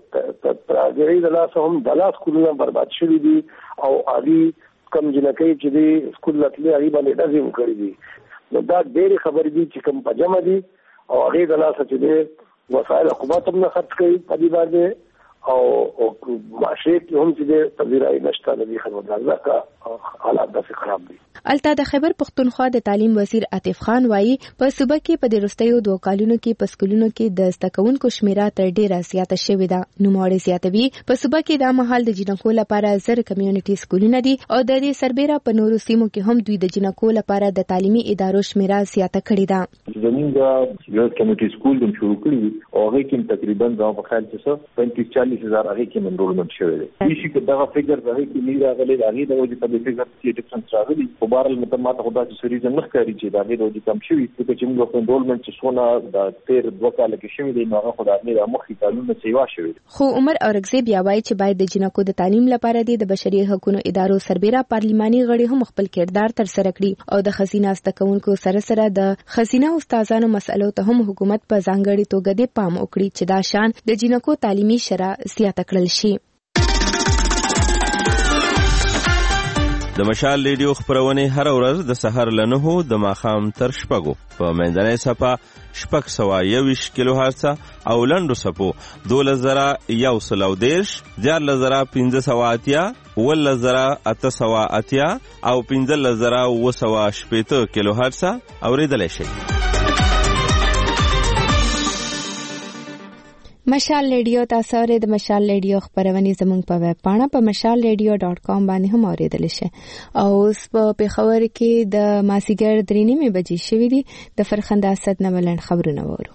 ترهګرۍ د لاسه هم د لاس سکولونه برباد شوي دي او هغه کم جنکۍ چې دی سکول لتلې هغه باندې ډزې وکړي دي. نو دا ډېرې خبرې دي چې کوم په جمع دي او هغه د لاسه چې دی وسایل حکومت هم نه خرڅ کوي په دې باندې او معاشره کې هم چې د تبذیرای نشته د دې خدمتګار کا حالات داسې خراب دي. الته د خیبر پختونخوا د تعلیم وزیر عاطف خان وایي په صوبه کې په وروستیو 2 کالونو کې په سکولونو کې د زدهکوونکو شمیره تر ډیره زیاته شوې ده. نوموړی زیاتوي په صوبه کې دا مهال د جنکو لپاره 1000 کمیونټي سکولونه دي او د دې سربېره په نورو سیمو کې هم دوی د جنکو لپاره د تعلیمي ادارو شمیره زیاته کړې ده. زموږ یو کمیونټي سکول د شروع کړی او هغه کې تقریبا دا په خیال کې 35-40 هزار هغه کې انرولمنت شوی دی. هیڅ کې دغه فګر هغه کې نه راغلی، هغه د وجه په دې فګر کې ډیفرنس راغلی. په بهرحال متماته خدا چې سریزه نه ښکاري چې دا غیر وجه کم شوی چې موږ په انرولمنت چې څونه د 13 کال کې شوی دی نو هغه خدای نه مخې کارونه سیوا شوی. خو عمر اورګزی بیا وایي چې باید د جنکو د تعلیم لپاره د بشري حقوقو ادارو سربېره پارلماني غړي هم خپل کردار تر سره کړي او د خزینه استکونکو سره سره د خزینه استادانو مسلو ته هم حکومت په ځانګړي توګه د پام وکړي چې دا شان د جنکو تعلیمي شرایط زیاته کړل شي. د مشال ریډیو خبرونه هر ورځ د سحر له 9 د ماښام تر 6 په منځنۍ صفه 621 کیلو هرتز او لنډو صفو 2110 14580 11880 او 15980 کیلو هرتز اوریدلای شي. مشال ریډیو تاسو اورئ. د مشال ریډیو خبرونه زموږ په ویب پاڼه په mashalradio.com باندې هم اوریدلی شئ. او اوس په پیښور کې د مازیګر 3:30 بجې شوې دي. د فرخنده اسد نولند خبرونه وورو.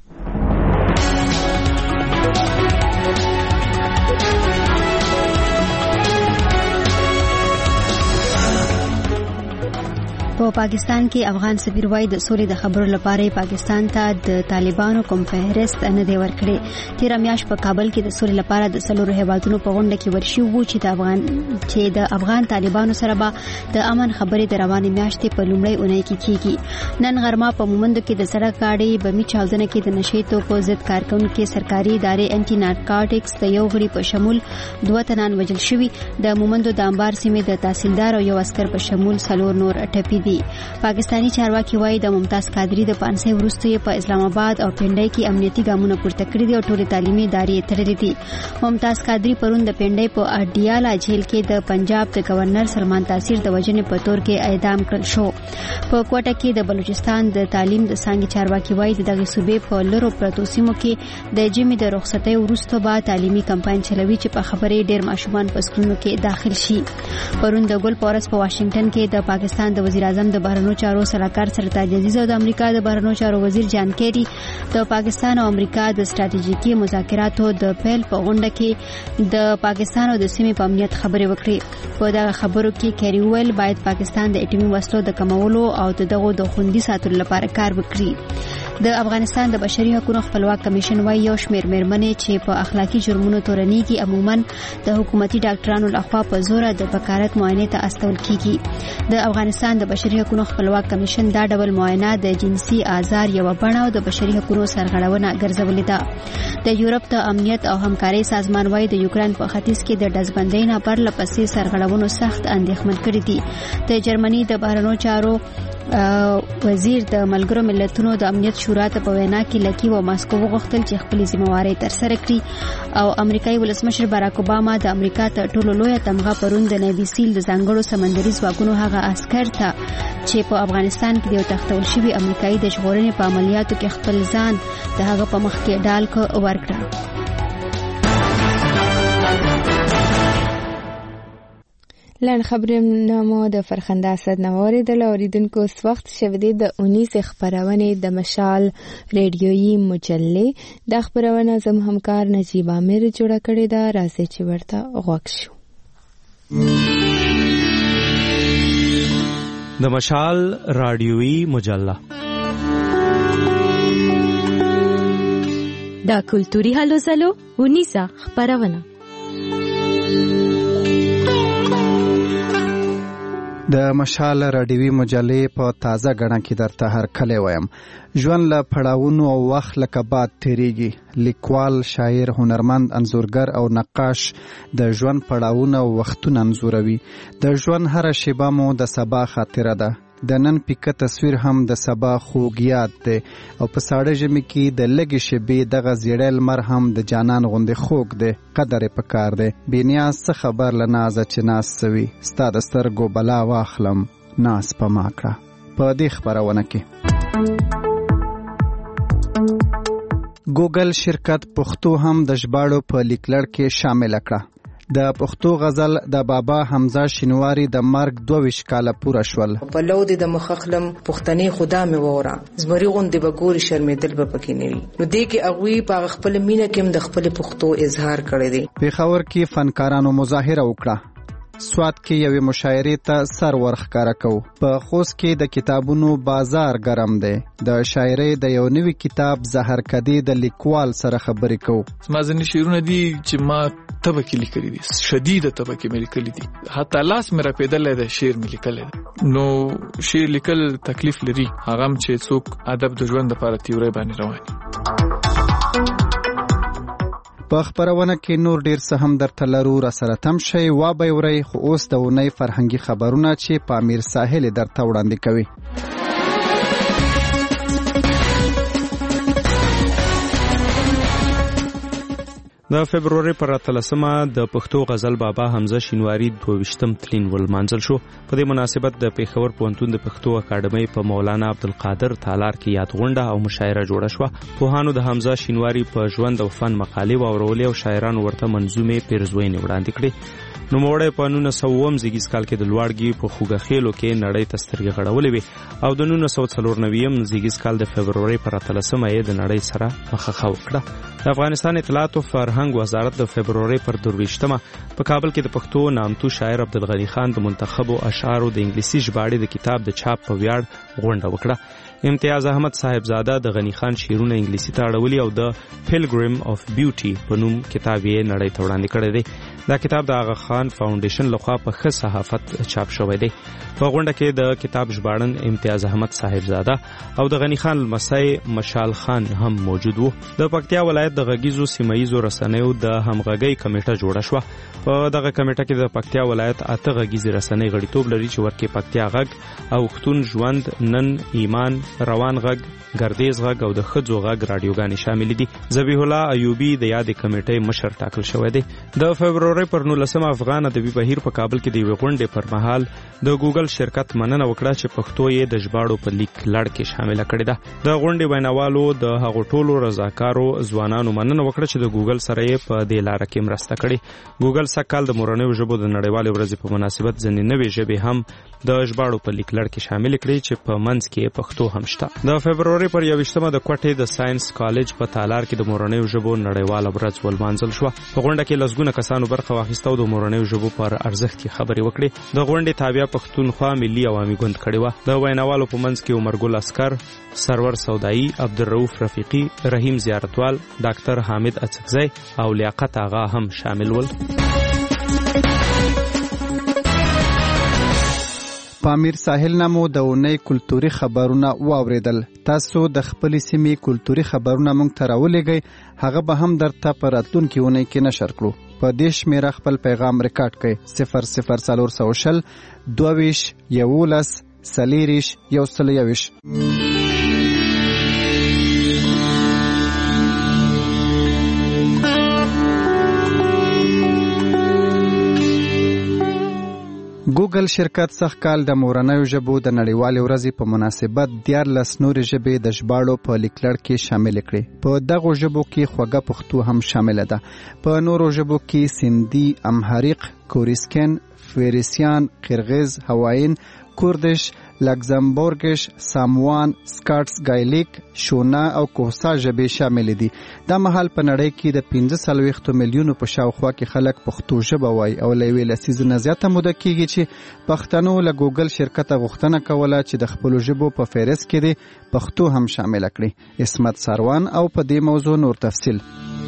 په پاکستان کې افغان سفیر وای د سولې د خبرو لپاره پاکستان ته د طالبانو کوم فهرست نه دی ورکړي. تیر میاشت په کابل کې د سولې لپاره د څلورو هیوادونو په غونډه کې ورشي وو چې د افغان طالبانو سره به د امن خبرې د روانې میاشتې په لومړۍ اونۍ کې کیږي. نن غرمه په مومندو کې د سړک گاډي بمي چاودنه کې د نشې توکو ضد کارکونکو سرکاري ادارې انټي نارکوټکس د یو غړي په شمول 2 تنان وژل شوي. د مومندو د انبار سیمې د تحصیلدار او یو عسكر په شمول 4 نور ټپي دي. پاکستانی چارواکي وایي د ممتاز قادری د پانسه وروسته په اسلام آباد او پنډای کې امنیتي ګامونه پورته کړی دي او ټول تعلیمي ادارې تړلې دي. ممتاز قادری پرون د پنډای په اډیالا جیل کې د پنجاب د گورنر سلمان تاثیر د وجنې په تور کې اعدام کړل شو. په کوټه کې د بلوچستان د تعلیم د څنګه چارواکي وایي دغه صوبې په لرو پرتو سیمو کې د جمی د رخصتۍ وروسته به تعلیمي کمپاین چلوي چې په خبرې ډېر ماشومان په سکولونو کې داخل شي. پرون د ګل پورس په واشنگټن کې د پاکستان د وزیر اعظم د بهرنیو چارو سلاکار سرتاج عزیز او د امریکا د بهرنیو چارو وزیر جان کیری د پاکستان او امریکا د ستراتیژیکي مذاکراتو د پیل په غونډه کې د پاکستان او د سیمې په امنیت خبرې وکړې. په دغه خبرو کې کیری ویل باید پاکستان د اټومي وسلو د کمولو او دغه د خوندي ساتلو لپاره کار وکړي. د افغانستان د بشري حقوقو خپلواک کمیشن وايي یو شمېر مېرمنې چې په اخلاقی جرمونو تورنېږي عموما د حکومتي ډاکټرانو لخوا په زور د بکارت معاینه ته استول کیږي. د افغانستان د بشري حقوقو خپلواک کمیشن دا ډول معاینه د جنسي آزار یو بڼه او د بشري حقوقو سرغړونه ګرځولې ده. د یورپ د امنیت او همکارۍ سازمان وايي د یوکرين په ختیځ کې د ډزبندۍ نه پرله پسې سرغړونو سخت اندېښمن کړي دي. د جرمني د بهرنیو چارو وزیر د ملګرو ملتونو د امنیت شورا ته په وینا کې لکی و ماسکو وغوښتل چې خپل ذمہواری ترسره کړي او امریکایي ولسمشر باراک اوباما د امریکا ته ټولو لوی تمغه پرون د نیوي سیل د ځانګړو سمندري ځواکونو هغه عسكر ته چې په افغانستان کې د تختول شوی امریکایي د ژغورنې په عملیاتو کې خپل ځان د هغه په مخ کې ډال ورکړ. لن خبرونه مو د فرخنده اسد نواري د اوریدونکو اس وخت شوه د 19 خبرونه د مشال ریډیویي مجله د خبرونه زم همکار نجیب عامر جوړه کړې ده. راځي چې ورته غوښ شو. د مشال رادیویي مجله دا کلتوري هلو زلو 19 خبرونه د مشال رادیوي مجلې په تازه غړن کې درته هر کله وایم. ژوند له پړاوونو او وخت لکه باد تیریږي. لیکوال، شاعر، هنرمند، انځورګر او نقاش د ژوند پړاوونه او وختونه انځوروي. د ژوند هر شیبه مو د سبا خاطره ده. د نن پیکه تصویر هم د سبا خوږ یاد دی او په ساړه ژمي کې د لږې شیبې دغه زیړی لمر هم د جانان غوندې خوږ دی. قدر یې پکار دی. بېنیاز څه خبر له نازه چې ناز سوي ستا د سترګو بلا واخلم ناز په ما کړه. په دې خبرونه کې ګوګل شرکت پښتو هم د ژباړو په لیکلړ کې شامل کړه. د پښتو غزل د بابا حمزه شینواری د مرګ 22 کاله پوره شول. په لود د مخخلم پښتني خدا مې وره زمری غوندې بګوري شرمېدل به پکې نه وي. نو دې کې اغوي په خپل مینه کې د خپل پښتو اظهار کړی دی. پیښور کې فنکارانو مظاهره وکړه. سوات کې یوې مشاعرې ته سر ورښکاره کو. په خوست کې د کتابونو بازار ګرم دی. د شاعرۍ د یو نوي کتاب زهر کدی د لیکوال سره خبرې کو. ما ځنې شعرونه دي چې ما تبه کې لیکلي دي، شدیده تبه کې مې لیکلي دي، حتی لاس مې را پیدلې ده شعر مې لیکلی ده. نو شعر لیکل تکلیف لري، هغه هم چې څوک ادب د ژوند لپاره تیوري باندې روان. په خبرونه کې نور ډیر څه هم درته لرو، را سره تم شئ وابه اورئ. خو اوس د اونۍ فرهنګي خبرونه چې په امیر ساحل درته وړاندې کوي. د فبروري پر 13مه د پښتو غزل بابا حمزه شینواری 22م تلین ولمانځل شو. په دې مناسبت د پیښور پوهنتون د پښتو اکاډمۍ په مولانا عبدالقادر تالار کې یاد غونډه او مشاعره جوړه شوه. پوهانو د حمزه شینواری په ژوند او فن مقالې واورولې او شاعرانو ورته منظومې پیرزوینې وړاندې کړې. نوموړی په 1900 زیږیز کال کې د لوړګي په خوږه خېلو کې نړۍ ته سترګې غړولې وې او د 1994 زیږیز کال د فبروري پر 13مه یې د نړۍ سره مخه وکړه. د افغانستان اطلاعات او فرهنګ وزارت د فبروري پر 22مه په کابل کې د پښتو نامتو شاعر عبدالغنی خان د منتخبو اشعارو د انګلیسي ژباړې د کتاب د چاپ په ویاړ غونډه وکړه. امتیاز احمد صاحبزاده د غنی خان شعرونه انګلیسي ته اړولي او د پیلګریم اف بیوټي په نوم کتاب یې نړۍ ته وړاندې کړی دی. دا کتاب د آغا خان فاونډیشن لخوا په ښه صحافت چاپ شوی دی. په غونډه کې د کتاب ژباړن امتیاز احمد صاحبزاده او د غنی خان لمسی مشال خان هم موجود وو. د پکتیا ولایت د غږیزو سیمایي رسنیو د همغږۍ کمیټه جوړه شوه. په دغه کمیټه کې د پکتیا ولایت 8 غږیزي رسنۍ غړیتوب لري چې ورکې پکتیا غږ او ختون ژوند، نن، ایمان، روان غږ، ګردیز غږ او د ښځو غږ راډیوګانې شامل دي. ذبیح الله ایوبي د یادې کمیټې مشر ټاکل شوی دی. د فبروري پر 19 افغان ادبي بهیر په کابل کې د یوې غونډې پر مهال د ګوګل شرکت مننه وکړه چې پښتو یې د ژباړو په لیک لړ کې شامله کړې ده. د غونډې ویناوالو د هغو ټولو رضاکارو ځوانانو مننه وکړه چې د ګوګل سره یې په دې لاره کې مرسته کړې. ګوګل سږکال د مورنیو ژبو د نړیوالې ورځې په مناسبت ځینې نوې ژبې هم د ژباړو په لیک لړ کې شامل کړې چې په منځ کې پښتو هم شته. د فبروري پر 21مه د کوټې د ساينس کالج په تالار کې د مورنیو ژبو نړیواله ورځ ولمانځل شوه. په غونډه کې لسګونه کسانو برخه واخیسته او د مورنیو ژبو پر ارزښت کې خبرې وکړې. د غونډې تابع پښتونخوا ملي عوامي ګوند کړې وه. د ویناوالو په منځ کې عمرګل اسکر، سرور سودایي، عبدالرؤف رفیقي، رحیم زیارتوال، ډاکټر حامد اڅکزی او لیاقت آغا هم شامل ول. په امیر ساحل نامو د اونۍ کلتوري خبرونه واوریدل. تاسو د خپل سیمې کلتوري خبرونه مونږ ته راولېږئ، هغه به هم درته په راتلونکي اونۍ کې نشر کړو. په دې شمیره خپل پیغام ریکارډ کړئ 00420 22 11 40 121. ګوګل شرکت سږ کال د مورنیو ژبو د نړیوالې ورځې په مناسبت 14 نورې ژبې د ژباړو په لیکلړ کې شامل کړې. په دغو ژبو کې خوږه پښتو هم شامل ده. په نورو ژبو کې سیندي، امهریق، کوریسکن، فیریسیان، قرغیز، هواین، کوردش، لکزمبورګش، ساموان، سکاټس گایلیک، شونا او کوسا ژبې شامل دي. دا مهال په نړۍ کې د 45 میلیونو په شاوخوا کې خلک پښتو ژبه وایي او له یوې لسیزې نه زیاته موده کېږي چې پښتنو له ګوګل شرکته غوښتنه کوله چې د خپلو ژبو په فهرست کې د پښتو هم شامل کړي. اسمت ساروان او په دې موضوع نور تفصیل.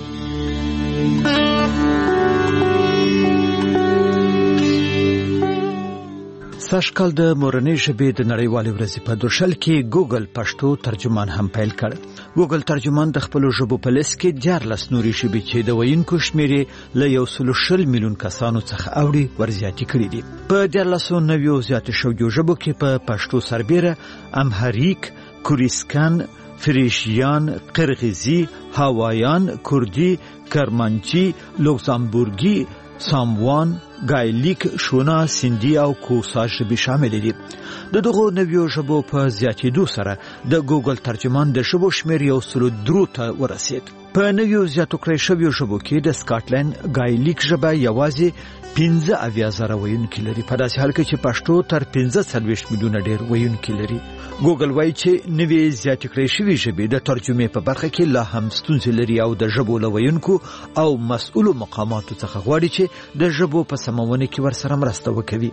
سږکال د مورنۍ ژبې د نړیوالې ورځې په دوشل کې ګوګل پښتو ترجمان هم پیل کړ. ګوګل ترجمان د خپلو ژبو په لیست کې 14 نورې ژبې چې د ویونکو شمېر یې له 140 میلیون کسانو څخه اوړي ورزیاتې کړي دي. په 1490 زیاتې شویو ژبو کې په پښتو سربیره امهریک، کوریسکن، فریشیان، قرغیزي، هاوایان، کوردي، کرمانچي، لوکزامبورګي، ساموان، گایلیک، شونا، سیندي او کوسا ژبې شامل دي. د دغو نویو ژبو په زیاتېدو سره د ګوګل ترجمان د ژبو شمېر 103 ته ورسید. په نویو زیاتو کړی شویو ژبو کې د سکاټلند گایلیک ژبه یوازې 15,000 ویونکي لري، په داسې حال کې چې پښتو تر 45 میلیونه ډېر ویونکي لري. ګوګل وایي چې نوې زیاتې کړی شوې ژبې د ترجمې په برخه کې لا هم ستونزې لري او د ژبو له ویونکو او مسؤلو مقاماتو څخه غواړي چې د ژبو په سمونه کې ورسره مرسته وکوي.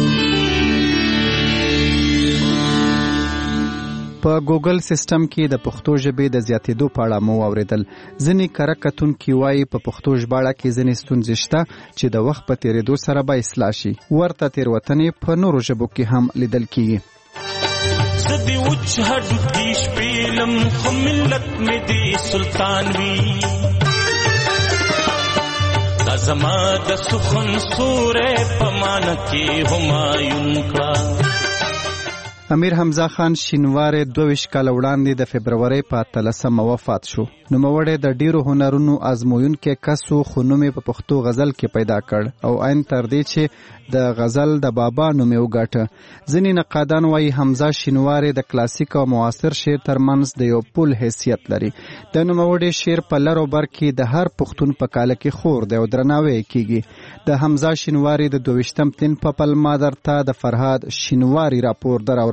په ګوګل سیستم کې د پښتو ژبې د زیاتېدو په اړه مو واوریدل. ځینې کره کتونکي وایي په پښتو ژباړه کې ځینې ستونزې شته چې د وخت په تېرېدو سره به اصلاح شي. ورته تېروتنې په نورو ژبو کې هم لیدل کېږي. زدی وچ هډو دیش پیلم خو ملت می دی سلطان وی زما د سخن سورې پمان کې همایون کړه. امیر حمزه خان شینواری 22 کال وړاندې د فبرवरी په 13 وفات شو. نوموړی د ډیرو هنرونو آزمویونکی کس و، خو نوم یې په پښتو غزل کې پیدا کړ او عین تر دې چې د غزل د بابا نوم یې وګاټه. ځینې نقادان وایي حمزه شینواری د کلاسیک او معاصر شعر ترمنځ د یو پل حیثیت لري. د نوموړي شعر په لر او بر کې د هر پښتون په کاله کې خور دی او درناوی کیږي. د حمزه شینواری د 22م تن په پلمه درته د فرهاد شینواری راپور دراورو.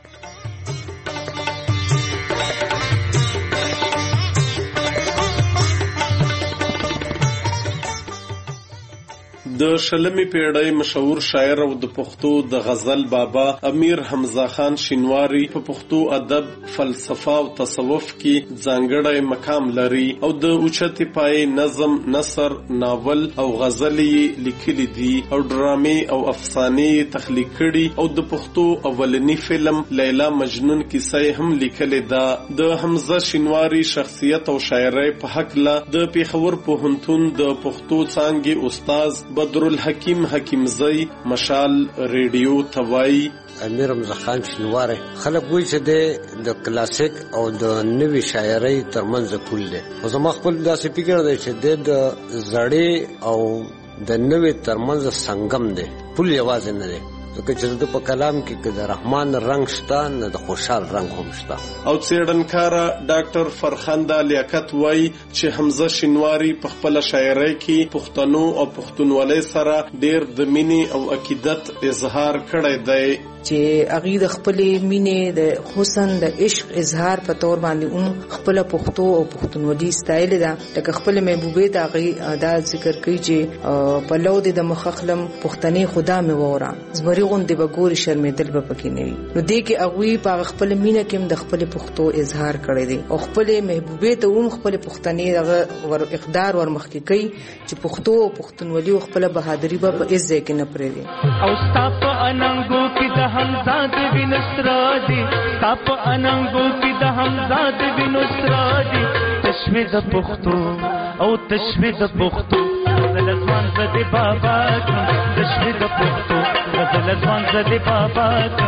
د شلمې پیړۍ مشهور شاعر او د پښتو د غزل بابا امیر حمزه خان شینواری په پښتو ادب، فلسفه او تصوف کې ځانګړی مقام لري او د اوچتې پای نظم، نثر، ناول او غزل لیکلي دي او ډرامې او افسانې تخلیق کړي او د پښتو اولنی فلم لیلا مجنون کیسه هم لیکلې ده. د حمزه شینواری شخصیت او شاعرۍ په حق له د پیښور پوهنتون د پښتو څانګې استاد بدرالحکیم حکیمزی مشال ریډیو توای امیر حمزه خان شینواری خلک وایي چې د کلاسیک او د نوې شاعرۍ ترمنځ پل دی. خو زما خپل داسې فکر دی چې د زړې او د نوې ترمنځ سنگم دی، پل یوازې نه دی. ځکه چې د په کلام کې د رحمان رنگ شته نه د خوشحال رنگ هم شته. او څېړنکاره ډاکټر فرخنده لیاقت وایي چې حمزه شینواری په خپل شاعرۍ کې پښتنو او پښتونولۍ سره ډېر د مینې او عقیدت اظهار کړی دی چې هغه د خپل مینې د حسن د عشق اظهار په تور باندې خپل پښتو او پښتونولي ستایل ده. لکه خپل محبوبه د هغه دا ذکر کوي چې په لو د مخخلم پښتني خدا مې وره زمري غوندې به ګوري شرمېدل به پکې نه وي. نو دې کې هغوی په خپل مینه کې د خپل پښتو اظهار کړی دی او خپل محبوبې ته هم خپل پښتني ور اقدار ورمخکې کوي چې پښتو او پښتونولي او خپل بهادري به په عز کې نه پرېږدي. او ستاپ اننګو کې د حمزاد وینسترادي، ستاپ اننګو کې د حمزاد وینسترادي، تشوي د پښتو او تشوي د پښتو غزل ځوان زدي بابا تشوي د پښتو غزل ځوان زدي بابا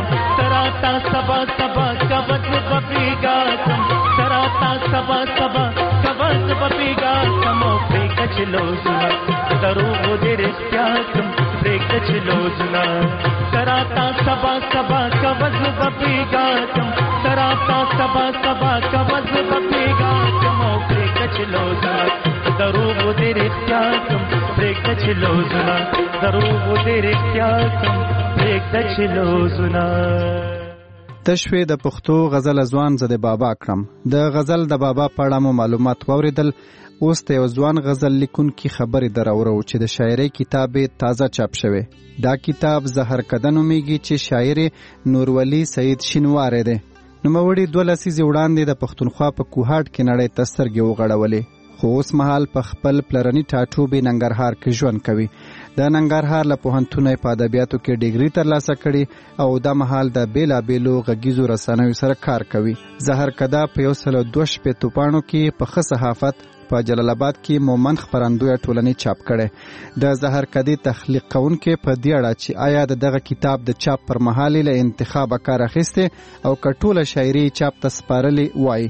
تراتا سبا سبا کبد بپیگا تراتا سبا سبا کبد بپیگا کمو پریک چلو زنا دروغ دې رښتیا کم پریک چلو زنا تراتا سبا سبا کبد بپیگا کم تراتا سبا سبا کبد بپیگا کمو پریک چلو زنا دروغ دې رښتیا کم پریک چلو زنا دروغ دې رښتیا کم پریک چلو زنا. تشوي د پښتو غزل ځوان زده بابا کړم. د غزل د بابا په اړه مو معلومات واوریدل. اوس ته یو ځوان غزل لیکونکي خبرې دراورو چې د شاعرۍ کتاب تازه چاپ شوی. دا کتاب زهر کدن نومیږي چې شاعر نورولي سید شینواری دی. نوموړي 2 لسیزې وړاندې د پښتونخوا په کوهاټ کې نړۍ ته سترګې وغړولې، خو اوس مهال په خپل پلرني ټاټوبې ننګرهار کې ژوند کوي. د ننګرهار له پوهنتونه په ادبیاتو کې ډیګري ترلاسه کړي او د مهال د بیلابیلو غږیزو رسنیو سره کار کوي. زهر کده په 102 پاڼو کې په ښه صحافت په جلال آباد کې مومن خبرندوی ټولنې چاپ کړي. د زهر کدي تخلیق کوونکې په دې اړه چې آیا دغه کتاب د چاپ پر مهال له انتخاب کار اخیسته او کټوله شاعري چاپ ته سپارلې وای.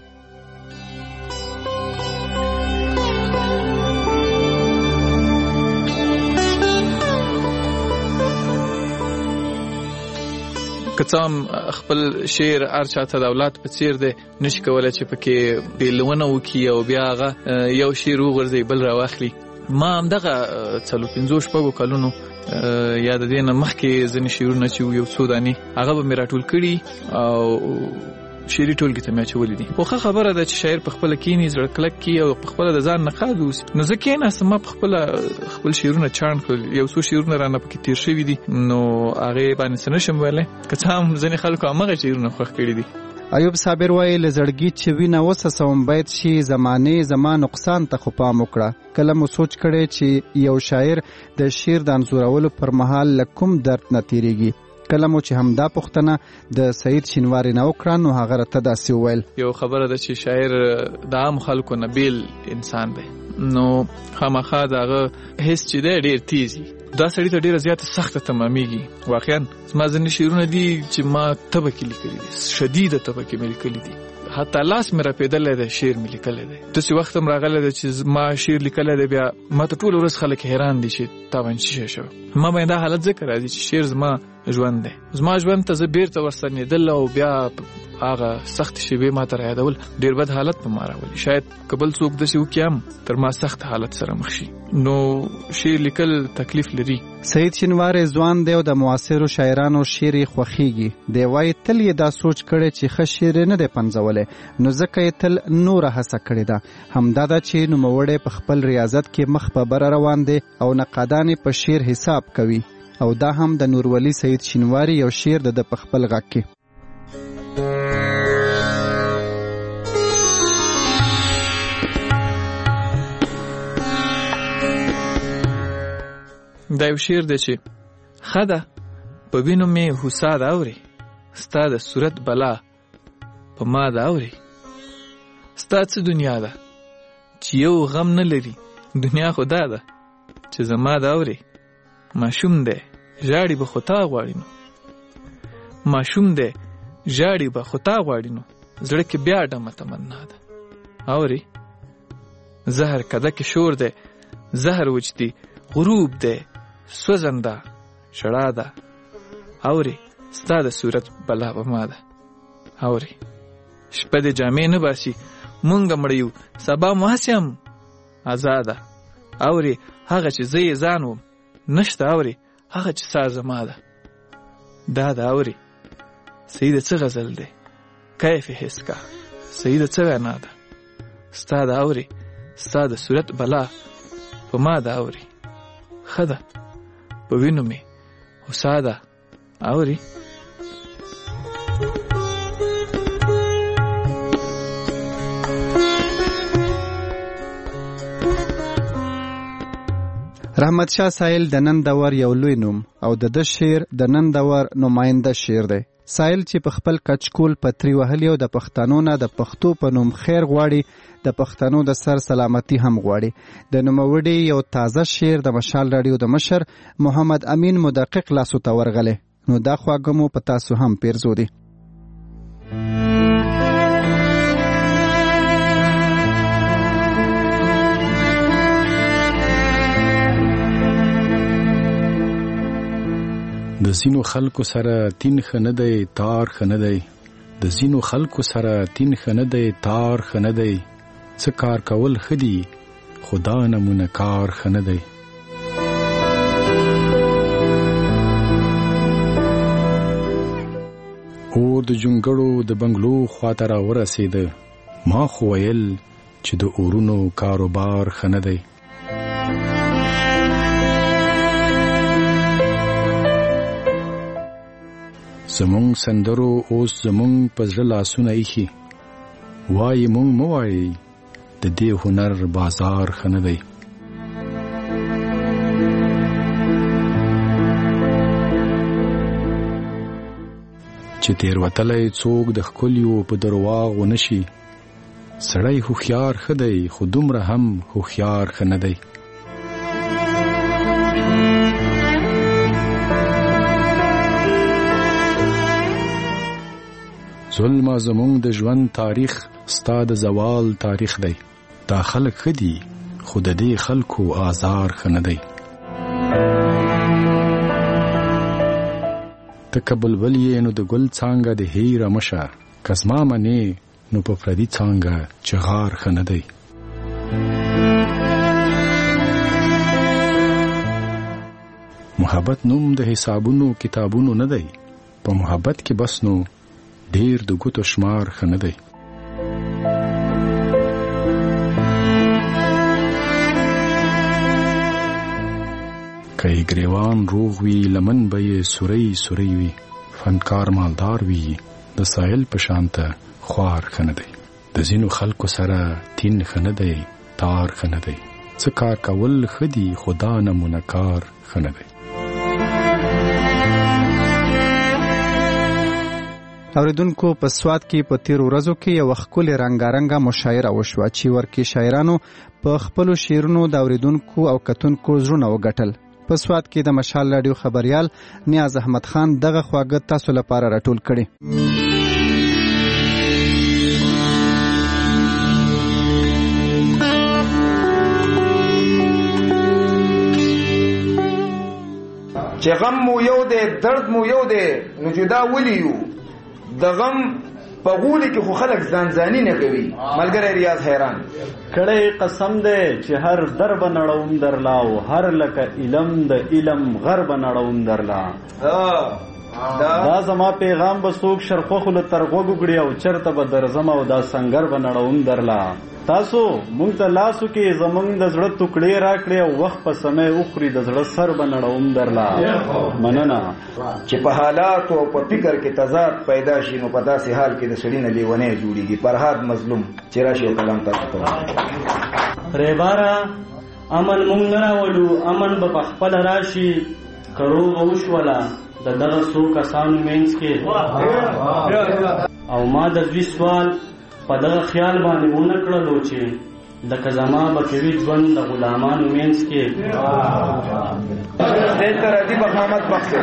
کڅام خپل شعر ارچاته د اولاد په څیر دی، نشي کولای چې پکې بیلونه وکي او بیا هغه یو شعر وغورځي بل راواخلي. ما همدغه 45 کلونو یا د دې نه مخکې ځینې شعرونه چې یو څو دانې هغه به مې راټول کړي او شعري ټولګي ته مې اچولي دي. خو ښه خبره ده چې شاعر په خپله کښېني، زړه کلک کړي او په خپله د ځان نقاد اوسي. نو زه کښېناستم، ما په خپل شعرونه چاڼ کړل، یو څو شعرونه رانه پکې تېر شوي دي، نو هغې باندې څه نشم ویلی، که څه هم ځینې خلکو همغه شعرونه خوښ کړي دي. ایوب صابر وایي له زړګي چې وینه وسسوم باید شي زمانې زما نقصان ته خو پام وکړه. کله مو سوچ کړی چې یو شاعر د شعر د انځورولو پر مهال له کوم درد نه تیریږي. کله مو چې همدا پوښتنه د سعید شینواری نه وکړه نو هغه راته داسې وویل یو خبره ده چې شاعر د عام خلکو نه بیل انسان دی نو خامخا دغه حس چې دی ډېر تیز دا سړی ته ډېره زیاته سخته تمامیږي. واقعا زما ځینې شعرونه دي چې ما تبه کې لیکلي دي، شدیده تبه کې مې لیکلي دي، حتی لاس مې راپېدلی دی، شعر مې لیکلی دی. داسې وخت هم راغلی دی چې ما شعر لیکلی دی، بیا ما ته ټوله ورځ خلک حیران دي چې تاوان څه شوی. ما باندې دا حالت ځکه راځي چې شعر زما ژوند دی، زما ژوند ته زه بیرته ورستنېدل او بیا هغه سخت شیبې ما ته رایادول ډېر بد حالت په ما راولي. شاید که بل څوک داسې وکړي هم تر ما سخت حالت سره مخ شي. نو شعر لیکل تکلیف لري. سعید شینواری ځوان دی او د معاصرو شاعرانو شعر یې خوښیږي. دی وایي تل یې دا سوچ کړی چې ښه شعر نه دی پنځولی، نو ځکه یې تل نوره هڅه کړې ده. همدا ده چې نوموړی په خپل ریاضت کې مخ په بره روان دی او نقادان یې په شعر حساب کوي. او دا هم د نورولي سعید شینواری یو شعر د په خپل غږ کې. دا یو شعر دی چې خده په وینو مې هوسا ده اوري، ستا د صورت بلا په ما ده اوري. ستا څه دنیا ده چې یو غم نه لري، دنیا خو دا ده چې زما ده اوري. ماشوم دی ژاړي به خو تا غواړي نو، ماشوم دی ژاړي به خو تا غواړي نو، زړه کې بیا ډمه تمنا ده اوري. زهر کده کې شور دی، زهر وچدي غروب دی سوزنده شړا ده اوري. ستا د صورت بلا به ما ده اوري. شپه د جامې نه باسي مونږ مړ یو، سبا مو هسې هم ازاده اوري. هغه چې زه یې ځان وم نشته اوري، هغه چې سا زما ده دا ده اوري. سیده څه غزل دی کیف حس کا، سیده څه وینا ده ستا ده اوري. ستا د صورت بلا په ما ده اوري. خده په وینو مې هوسا ده اوري. رحمت شاه سایل د نن دور یو لوی نوم او د شعر د نن دور نماینده شعر دی. سایل چې په خپل کچکول پتری وهلی او د پښتنو نه د پښتو په نوم خیر غواړي، د پښتنو د سر سلامتی هم غواړي. د نوموړي یو تازه شعر د مشال راډیو د مشر محمد امین مدقق لاسو ته ورغلی، نو دا خواږه مو په تاسو هم پیرزو دي. د زینو خلکو سره تین خنه دی تار خنه دی، د زینو خلکو سره تین خنه دی تار خنه دی. څه کار کول خدي خدا نمونه کار خنه دی. اور د جونګړو د بنگلو خواته را ورسېده، ما خو ویل چې د اورونو کاروبار خنه دی. زمونږ سندرو اوس زمونږ په زړه لاسونه ایښي، وایي مونږ مه وایي د دې هنر بازار ښه نه دی. چې تېروتلی څوک د ښکلیو په درواغ ونه شي، سړی هوښیار ښه دی خو دومره هم هوښیار ښه نه دی. ظلم زمونږ د ژوند تاریخ ستا د زوال تاریخ دی. دا خلک ښه دي خو د دې خلکو آزار ښه نه دی. ته که بلبل یې نو د ګل څانګه د هیره مشه، که زما منې نو په پردي څانګه چغار ښه نه دی. محبت نوم د حسابونو کتابونو نه دی، په محبت کې بس نو ډیر د ګوتو شمار ښه نه دی. که یې ګریوان روغ وي لمن به یې سوری سوری وي، فنکار مالدار وي د ساحل په شانته خوار ښه نه دی. د ځینو خلکو سره تین ښه نه دی تار ښه نه دی. څه کار کول ښه دي خو دا نمونه کار ښه نه دی. اوریدونکو په سواد کې په تیر ورځو کې یو ښکلې رنګارنګه مشاعره وشوه چې ورکې شاعرانو په خپلو شعرونو د اوریدونکو او کتونکو زړونه وګټل. په سواد کې د مشال راډیو خبريال نیاز احمد خان دغه خواږه تاسو لپاره راټول کړي. چې غم مو یو دی درد مو یو دی نو جدا ولیو د غم په غولي کې خو خلک ځانځاني نه کوي. ملګری ریاض حیران کړی قسم دی چې هر درب نړوم درلا او هر لکه علم د علم غرب نړوم درلا. دا زما پیغام به څوک شرخوخو له ترغوږ وګړي او چرته به درځم او دا سنگر به نړوم درلا. تاسو مونږ ته لاسو کې زمونږ د زړه ټوکړې راکړې او وخت په سمې اخري د زړه سر به نړوم درلا. مننه. چې په حالات او په فکر کې تضاد پیدا شي نو په داسې حال کې د سړي نه لیونی جوړیږي. فرهاد مظلوم چې راشي کلام تاسو ته ریبارا امن مونږ نه راوړو امن به په خپل راشي کرو وشولا د دغه څو کسانو مینس کې او ما د دوی سوال په دغه خیال باندې ونه کړلو چې د کزما بکوي ژوند د غلامانو مینس کې دلته راځي محمد بخشش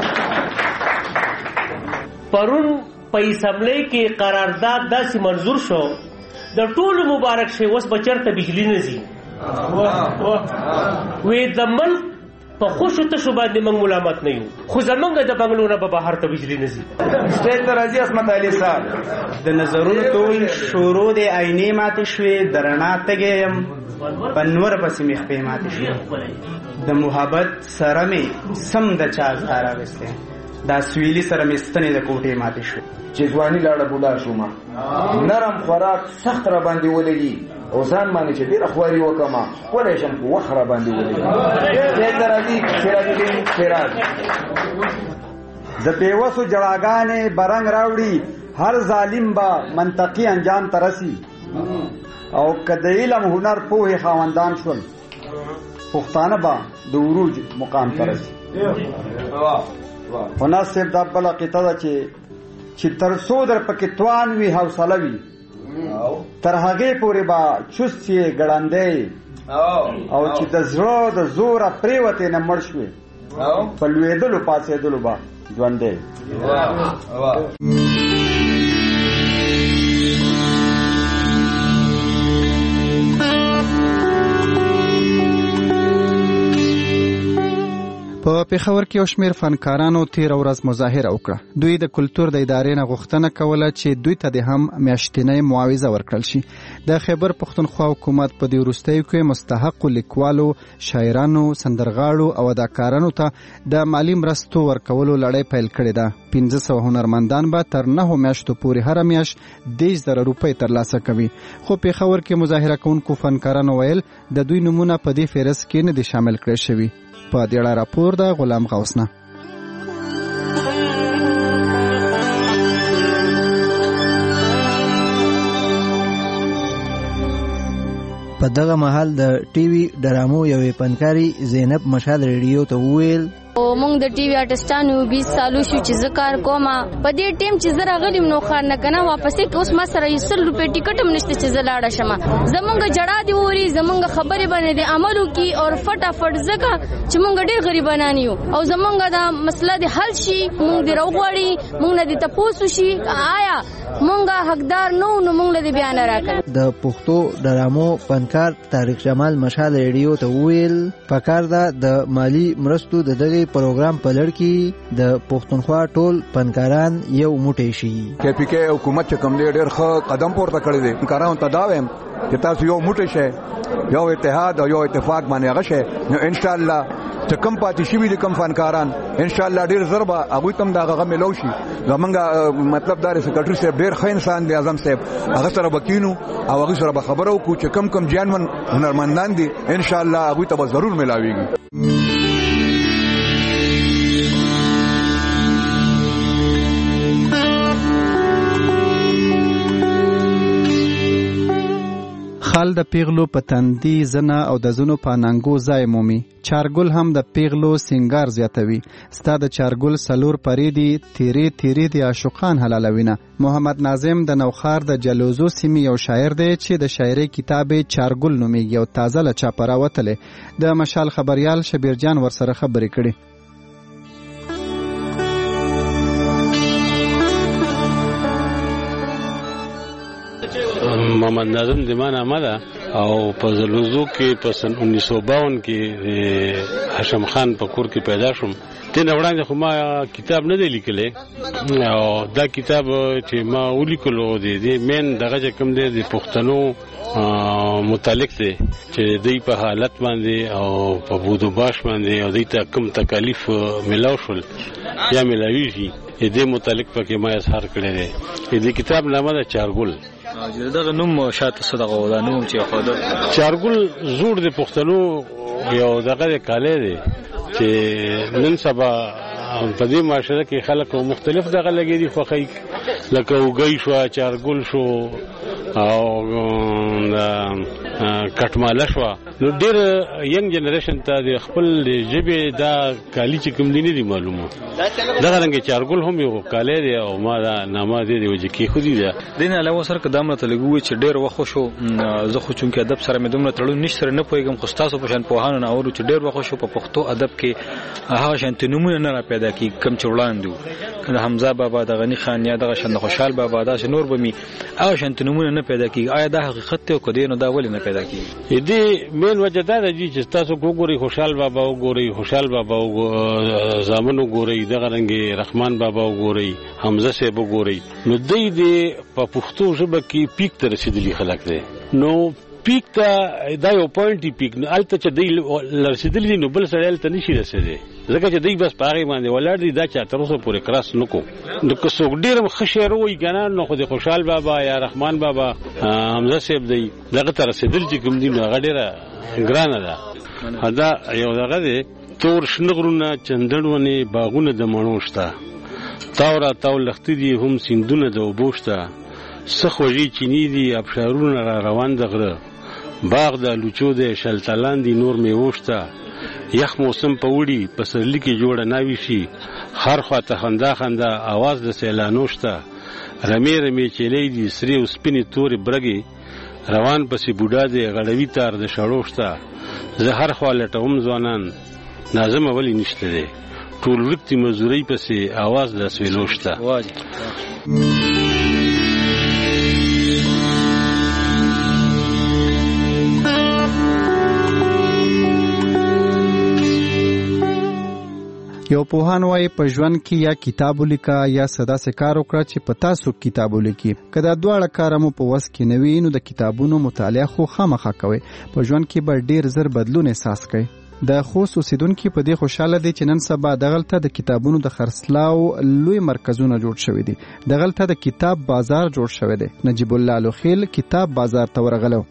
پرون په اسمبلی کې قرارداد داسې منظور شو د ټولو مبارک شي اوس بچرته بجلی نه ځي وې د ملک په خوشو تشو باندې موږ ملامت نه یو خو زمونږ د بنګلو نه به بهر ته بجلی نه ځي. سټیج ته راځي عصمت علي صاحب د نظرونو ټول شروع د عینې ماتې شوې د رڼا تږی یم په نور پسې مې خپې ماتې شوې د محبت سره مې سم د چا زار راوستی دا سویلي سره مې ستنې د کوټې ماتې شوې چې ځواني لاړه بوډا شومه نرم خوراک سخت را باندې ولګي او ځان باندې چې ډېره خواري وکړمه ښکلی شم خو وخت را باندې ولګي. دلته راځي سراج الدین سراج د بېوسو جړاګانې برنګ راوړي هر ظالم به منطقي انجام ته رسي او که د علم هنر پوهې خاوندان شول پښتانه به د عروج مقام ته رسي. هنر صاحب دا بله قطعه ده چې تر څو در پکې توان وي حوصله وي تر هغې پورې به چست یې ګړندی او چې د زړه د زوره پرېوتې نه مړ شوې په لوېدلو پاڅېدلو به ژوندی. په پېښور کې یو شمېر فنکارانو تېره ورځ مظاهره وکړه. دوی د کلتور د ادارې نه غوښتنه کوله چې دوی ته د هم میاشتنۍ معاوضه ورکړل شي. د خیبر پښتونخوا حکومت په دې وروستیو کې مستحقو لیکوالو، شاعرانو، سندرغاړو او اداکارانو ته د مالي مرستو ورکولو لړۍ پیل کړې ده. 1500 هنرمندان به تر 9 میاشتو پورې هره میاشت 10,000 روپۍ ترلاسه کوي. خو پېښور کې مظاهره کوونکو فنکارانو ویل د دوی نومونه په دې فهرست کې نه دي شامل کړی شوي. په دې اړه راپور ده غلام غوثنه. په دغه مهال د ټي وي ډرامو یوې فنکاري زینب مشال ریډیو ته وویل مونږ د ټي وي آرټسټانو 20 سالو شو چې زه کار کوم. په دې ټیم چې زه راغلم نو خان نه کنه واپس کې اوس ما سره 100 روپۍ ټیکټ هم نشته چې زه لاړه شم. زمونږ جړا دی ووري زمونږ خبرې باندې د عملو کی او فټافټ زګه چې مونږ ډېر غریبانان یو او زمونږ دا مسله د حل شي مونږ دی راغواړي مونږ نه دي تاسو شي آیا مونږ حقدار نو مونږ له بیان راکړه. د پښتو ډرامو فنکار طارق جمال مشال ریډیو ته ویل پکار ده د مالی مرستو د دغه پروګرام په لړ کې د پښتونخوا ټول فنکاران یو موټی شي. پی کې حکومت چې کوم ډېر ښه قدم پورته کړی دی فنکارانو ته دا وایم چې تاسو یو موټی شئ یو اتحاد او یو اتفاق باندې هغه شئ نو ان شاء الله چې کم پاتې شوي دي کم فنکاران ان شاء الله ډېر ژر به هغوی ته هم دا هغه میلو شي. زمونږ مطلب دا دی سکرټري صاحب ډېر ښه انسان دی اعظم صاحب هغه سره به کینو او هغوی سره به خبره وکړو چې کم جانمن هنرمندان دي ان شاء الله هغوی ته به ضرور میلاویږي. خال د پیغلو په تندي زنه او د زنو په ننګو ځای مومي. چارګل هم د پیغلو سنگار زیاتوي. ستا د چارګل سلور پریدي تیرې تیرې د عاشقان حلالوینه. محمد ناظم د نوخار د جلوزو سیمې یو شاعر دی چې د شاعرۍ کتاب چارګل نومیږي او تازه له چاپه راوتلی. د مشال خبریال شبیر جان ورسره خبرې کړي. محمد ناظم د ما نامه ده او په زلوزو کې په سن 1952 کې هاشم خان په کور کې پیدا شوم. تنه وړاندې خو ما کتاب نه دی لیکلی او دا کتاب چې ما ولیکلو دی مین دغه کوم دی د پښتنو متعلق دی چې دوی په حالت باندې او په بودو باش باندې او دوی ته کوم تکالیف ملاو شول یا ملاویږي دې متعلق پکې ما اظهار کړی دی. دې کتاب نامه ده چارګل. دغه نوم شاته صدقه ولا نوم چې خو چارګل زوړ د پښتنو یو دغه کاله دی چې نن سبا په دې معاشره کې خلک مختلف دغه لګي دي خو خی لکه وګی شو چارګل شو او کټماله شو. نو ډېر ینګ جنریشن ته د خپل ژبې دا کالی چې کوم دي نه دي معلومه. دغه رنګ چارګل هم یو کالی دی او ما دا نامه دی وجه کې خودي ده. دین علاوه سره قدم ته لګوي چې ډېر وخت شو زه خو چونکې ادب سره مې دومره تړون نشته نه پوهیږم خو تاسو په شان پوهانو نه اورو چې ډېر وخت شو په پښتو ادب کې هغه شانت نمونه نه را پیدا کی کم چې وړاندو کله حمزه بابا د غنی خان یا دغه شند خوشحال بابا دا نور بمی هغه شانت نمونه نه پیدا کی. آیا دا حقیقت ته کو دینو دا ولې نه پیدا کی؟ دې مین وجه دا دی چې تاسو وګورئ خوشحال بابا وګورئ خوشحال بابا زامن وګورئ دغه رنګ رحمان بابا وګورئ حمزه صاحب وګورئ نو دې په پښتو ژبه کې پیک ته رسیدلی خلک دي. نو پیک ته دا یو پوینټي پیک نه الته چې دی رسیدلی نو بل سره الته نشي رسیدلی ځکه چې دی بس پاره باندې ولر دی دا چې تر اوسه پورې کراس نکو. نو که څوک ډیر خشیر وای کنه نو خو د خوشحال بابا یا رحمان بابا حمزه صاحب دی دغه تر رسیدل چې کوم دی نو هغه ډیره ګرانه ده. دا یو دغه دی تور شنغرونه چندړونه باغونه د مڼوشتا تاورا تاول لختي دي هم سیندونه د وبوشتا سخوږي چینی دي ابشارونه را روان دغره باغ د لوچو د شلتلان دي نور میوشتا یخ موسم په وړي پسرلی کې جوړه ناوي شي هر خواته خندا خندا आवाज د سیلانوشتا رمې رمې چلې دي سری او سپینې تورې برګي روان پسې بوډا دی غړوي تار د شړوشتا زهر خواله ټوم ځوانان نازم ولی نشته دی ټول وخت مزوري پسې आवाज د سویلوشتا. یو پوهان وایي په ژوند کې یا کتاب ولیکه یا صدا سه کار وکړه چې په تاسو کتاب ولیکي. که دا دواړه کار مو په وس کې نه وي نو د کتابونو مطالعه خو خامخا کوئ. په ژوند کې به ډیر زر بدلون احساس کوئ. د خوست اوسیدونکي په دې خوشاله دي چې نن سبا دغلته د کتابونو د خرڅلاو لوی مرکزونه جوړ شوي دي. دغلته د کتاب بازار جوړ شوی دی. نجیب الله لوخیل کتاب بازار ته ورغلو.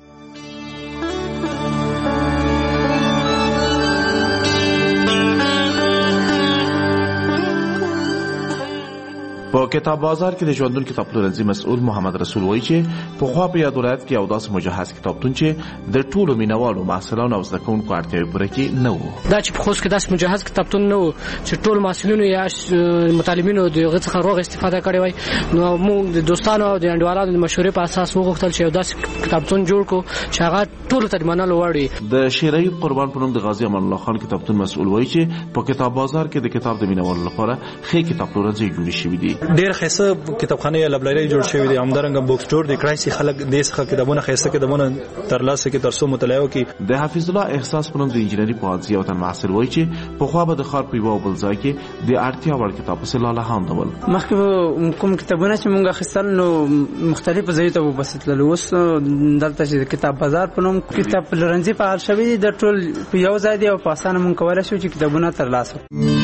په کتاب بازار کې د ژوندون کتاب پلورنځي مسؤل محمد رسول وایي چې په خوا په یاد ولایت کې یو داسې مجهز کتابتون چې د ټولو مینوالو محصلانو او زده کوونکو اړتیاوې پوره کړي نه و. دا چې په خوست کې داسې مجهز کتابتون نه و چې ټول محصلینو یا مطالبینو دغه څخه روغ استفاده کړې وای نو موږ د دوستانو او د انډیوالانو د مشورې په اساس وغوښتل چې یو داسې کتابتون جوړ کړو چې هغه ټولو ته منلو وړ وي. د شیرعید قربان په نوم د غازی امان الله خان کتابتون مسؤل وایي چې په کتاب بازار کې د کتاب د مینوالو لپاره ښه کتاب پلورنځي جوړ شوي دي. ډېر خیسه کتابخانه یا لایبرری جوړ شوی دی. همدارنګه بوک سٹور دی کرایسي خلک د څخه کتابونه خیسه کتابونه ترلاسه کې ترسو مطالعه وکي. د حفیظ الله احساس په نوم د انجینری پوهنځي او تن محصل وایي چې په خوا به د خار په یو بل ځای کې د اړتیا وړ کتاب په لاله هم ډول مخکې کوم کتابونه چې مونږ خستل نو مختلف ځایونو ته وبسیدل. اوس دلته چې کتاب بازار په نوم کتاب پلورنځي فعال شوی دی د ټول په یو ځای دی او په اسانه مونږ کولای شو چې کتابونه ترلاسه.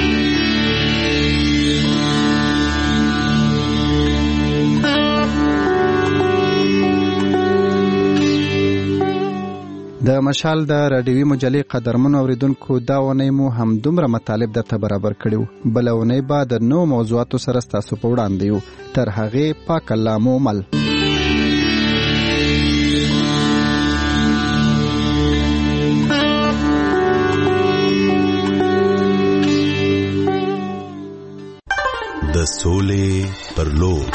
د مشال د رادیوي مجلې قدرمنو اوریدونکو دا ونې مو هم دومره مطالب درته برابر کړیو. بل ونې به د نو موضوعاتو سره ستاسو په وړاندې یو. تر هغې پاک الله مو مل. پر لور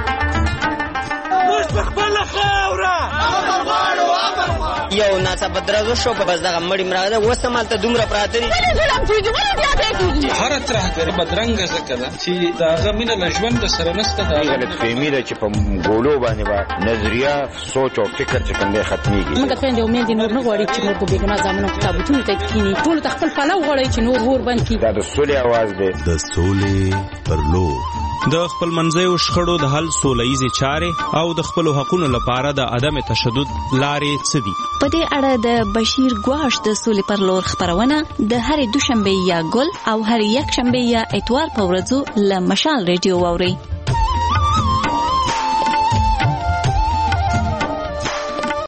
یو ناڅاپه درز وشو په بس دغه مړی مراغله اوس همالته دومره پراته دي هر ترهګر بدرنګه ځکه ده چې د هغه مینه له ژوند سره نسته د غلطفهمي ده چې په ګولو باندې به نظریه سوچ او فکر چې کوم دی ختمیږي موږ خویندې امید نور نه غواړي چې موږ په بېګناه زامنو کتابتونو ته کښېني ټولو ته خپل پلو غواړي چې نور اور بند کړي دا د سولې اواز دی د سولې پر لور د خپل منځیو شخړو د حل سوله ییزې چارې او د خپلو حقونو لپاره د عدم تشدد لارې څه دي؟ په دې اړه د بشیر ګواش د سولې پر لور خپرونه د هرې دوشنبې یا ګل او هرې یکشنبې یا اتوار په ورځو له مشال ریډیو واورئ.